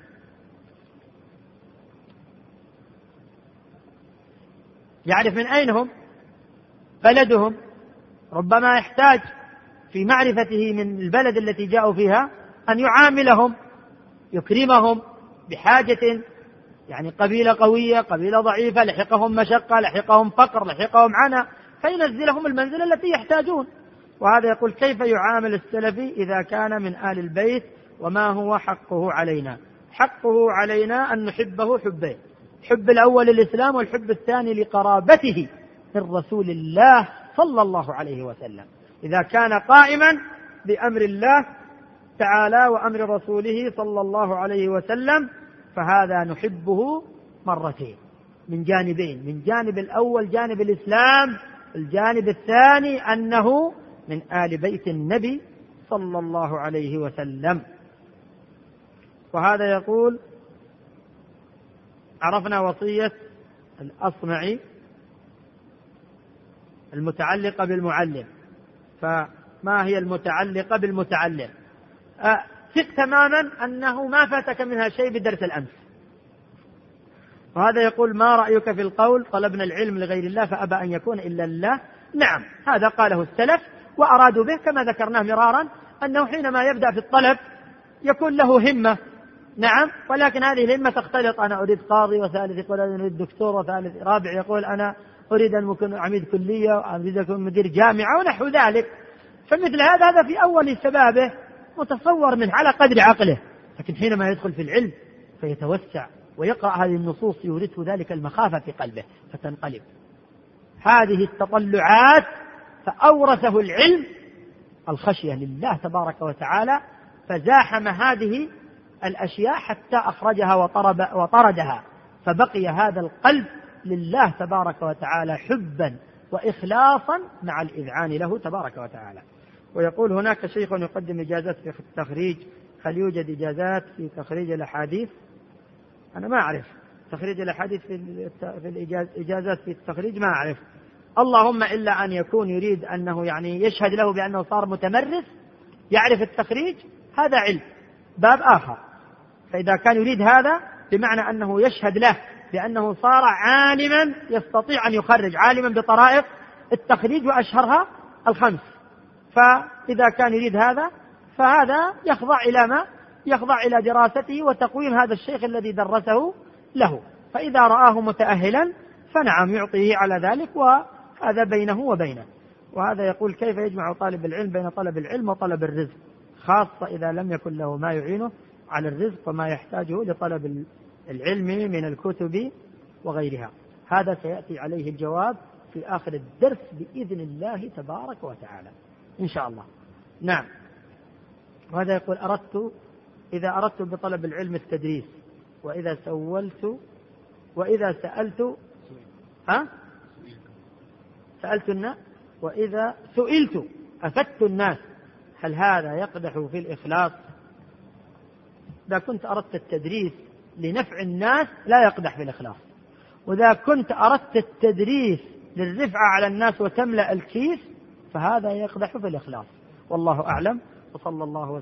يعرف من أين هم، بلدهم، ربما يحتاج في معرفته من البلد التي جاءوا فيها أن يعاملهم، يكرمهم بحاجة، يعني قبيلة قوية، قبيلة ضعيفة، لحقهم مشقة، لحقهم فقر، لحقهم عناء، فينزلهم المنزلة التي يحتاجون. وهذا يقول: كيف يعامل السلفي إذا كان من آل البيت وما هو حقه علينا؟ حقه علينا أن نحبه حبين: الحب الأول للإسلام، والحب الثاني لقرابته من رسول الله صلى الله عليه وسلم. إذا كان قائما بأمر الله تعالى وأمر رسوله صلى الله عليه وسلم فهذا نحبه مرتين من جانبين: من جانب الأول جانب الإسلام، الجانب الثاني أنه من آل بيت النبي صلى الله عليه وسلم. وهذا يقول: عرفنا وصية الأصمعي المتعلقة بالمعلم، فما هي المتعلقة بالمتعلم؟ ثق تماما أنه ما فاتك منها شيء بدرس الأمس. وهذا يقول: ما رأيك في القول طلبنا العلم لغير الله فأبى أن يكون إلا لله؟ نعم، هذا قاله السلف وأرادوا به كما ذكرناه مرارا، أنه حينما يبدأ في الطلب يكون له همة، نعم، ولكن هذه الهمة تختلط: أنا أريد قاضي، وثالث يقول أنا أريد دكتور، وثالث رابع يقول أنا أريد أن أكون عميد كلية، وأريد أن أكون مدير جامعة ونحو ذلك. فمثل هذا في أول شبابه متصور منه على قدر عقله، لكن حينما يدخل في العلم فيتوسع ويقرأ هذه النصوص يورثه ذلك المخافة في قلبه فتنقلب هذه التطلعات، فأورثه العلم الخشية لله تبارك وتعالى، فزاحم هذه الأشياء حتى أخرجها وطردها، فبقي هذا القلب لله تبارك وتعالى حبا وإخلاصا مع الإذعان له تبارك وتعالى. ويقول: هناك شيخ يقدم إجازات في التخريج، هل يوجد إجازات في تخريج الأحاديث؟ أنا ما أعرف تخريج الأحاديث في الإجازات في التخريج، ما أعرف، اللهم إلا أن يكون يريد أنه يعني يشهد له بأنه صار متمرس يعرف التخريج، هذا علم باب آخر. فإذا كان يريد هذا بمعنى أنه يشهد له بأنه صار عالما يستطيع أن يخرج، عالما بطرائق التخريج وأشهرها الخمس، فإذا كان يريد هذا فهذا يخضع إلى دراسته وتقويم هذا الشيخ الذي درسه له، فإذا رآه متأهلا فنعم يعطيه على ذلك، وهذا بينه وبينه. وهذا يقول: كيف يجمع طالب العلم بين طلب العلم وطلب الرزق، خاصة إذا لم يكن له ما يعينه على الرزق وما يحتاجه لطلب العلم من الكتب وغيرها؟ هذا سيأتي عليه الجواب في آخر الدرس بإذن الله تبارك وتعالى إن شاء الله. نعم. وهذا يقول: إذا أردت بطلب العلم التدريس، وإذا سألت الناس، وإذا سئلت أفدت الناس، هل هذا يقدح في الإخلاص؟ إذا كنت أردت التدريس لنفع الناس لا يقدح في الإخلاص، وإذا كنت أردت التدريس للرفعة على الناس وتملأ الكيس فهذا يقدح في الإخلاص. والله أعلم، وصلى الله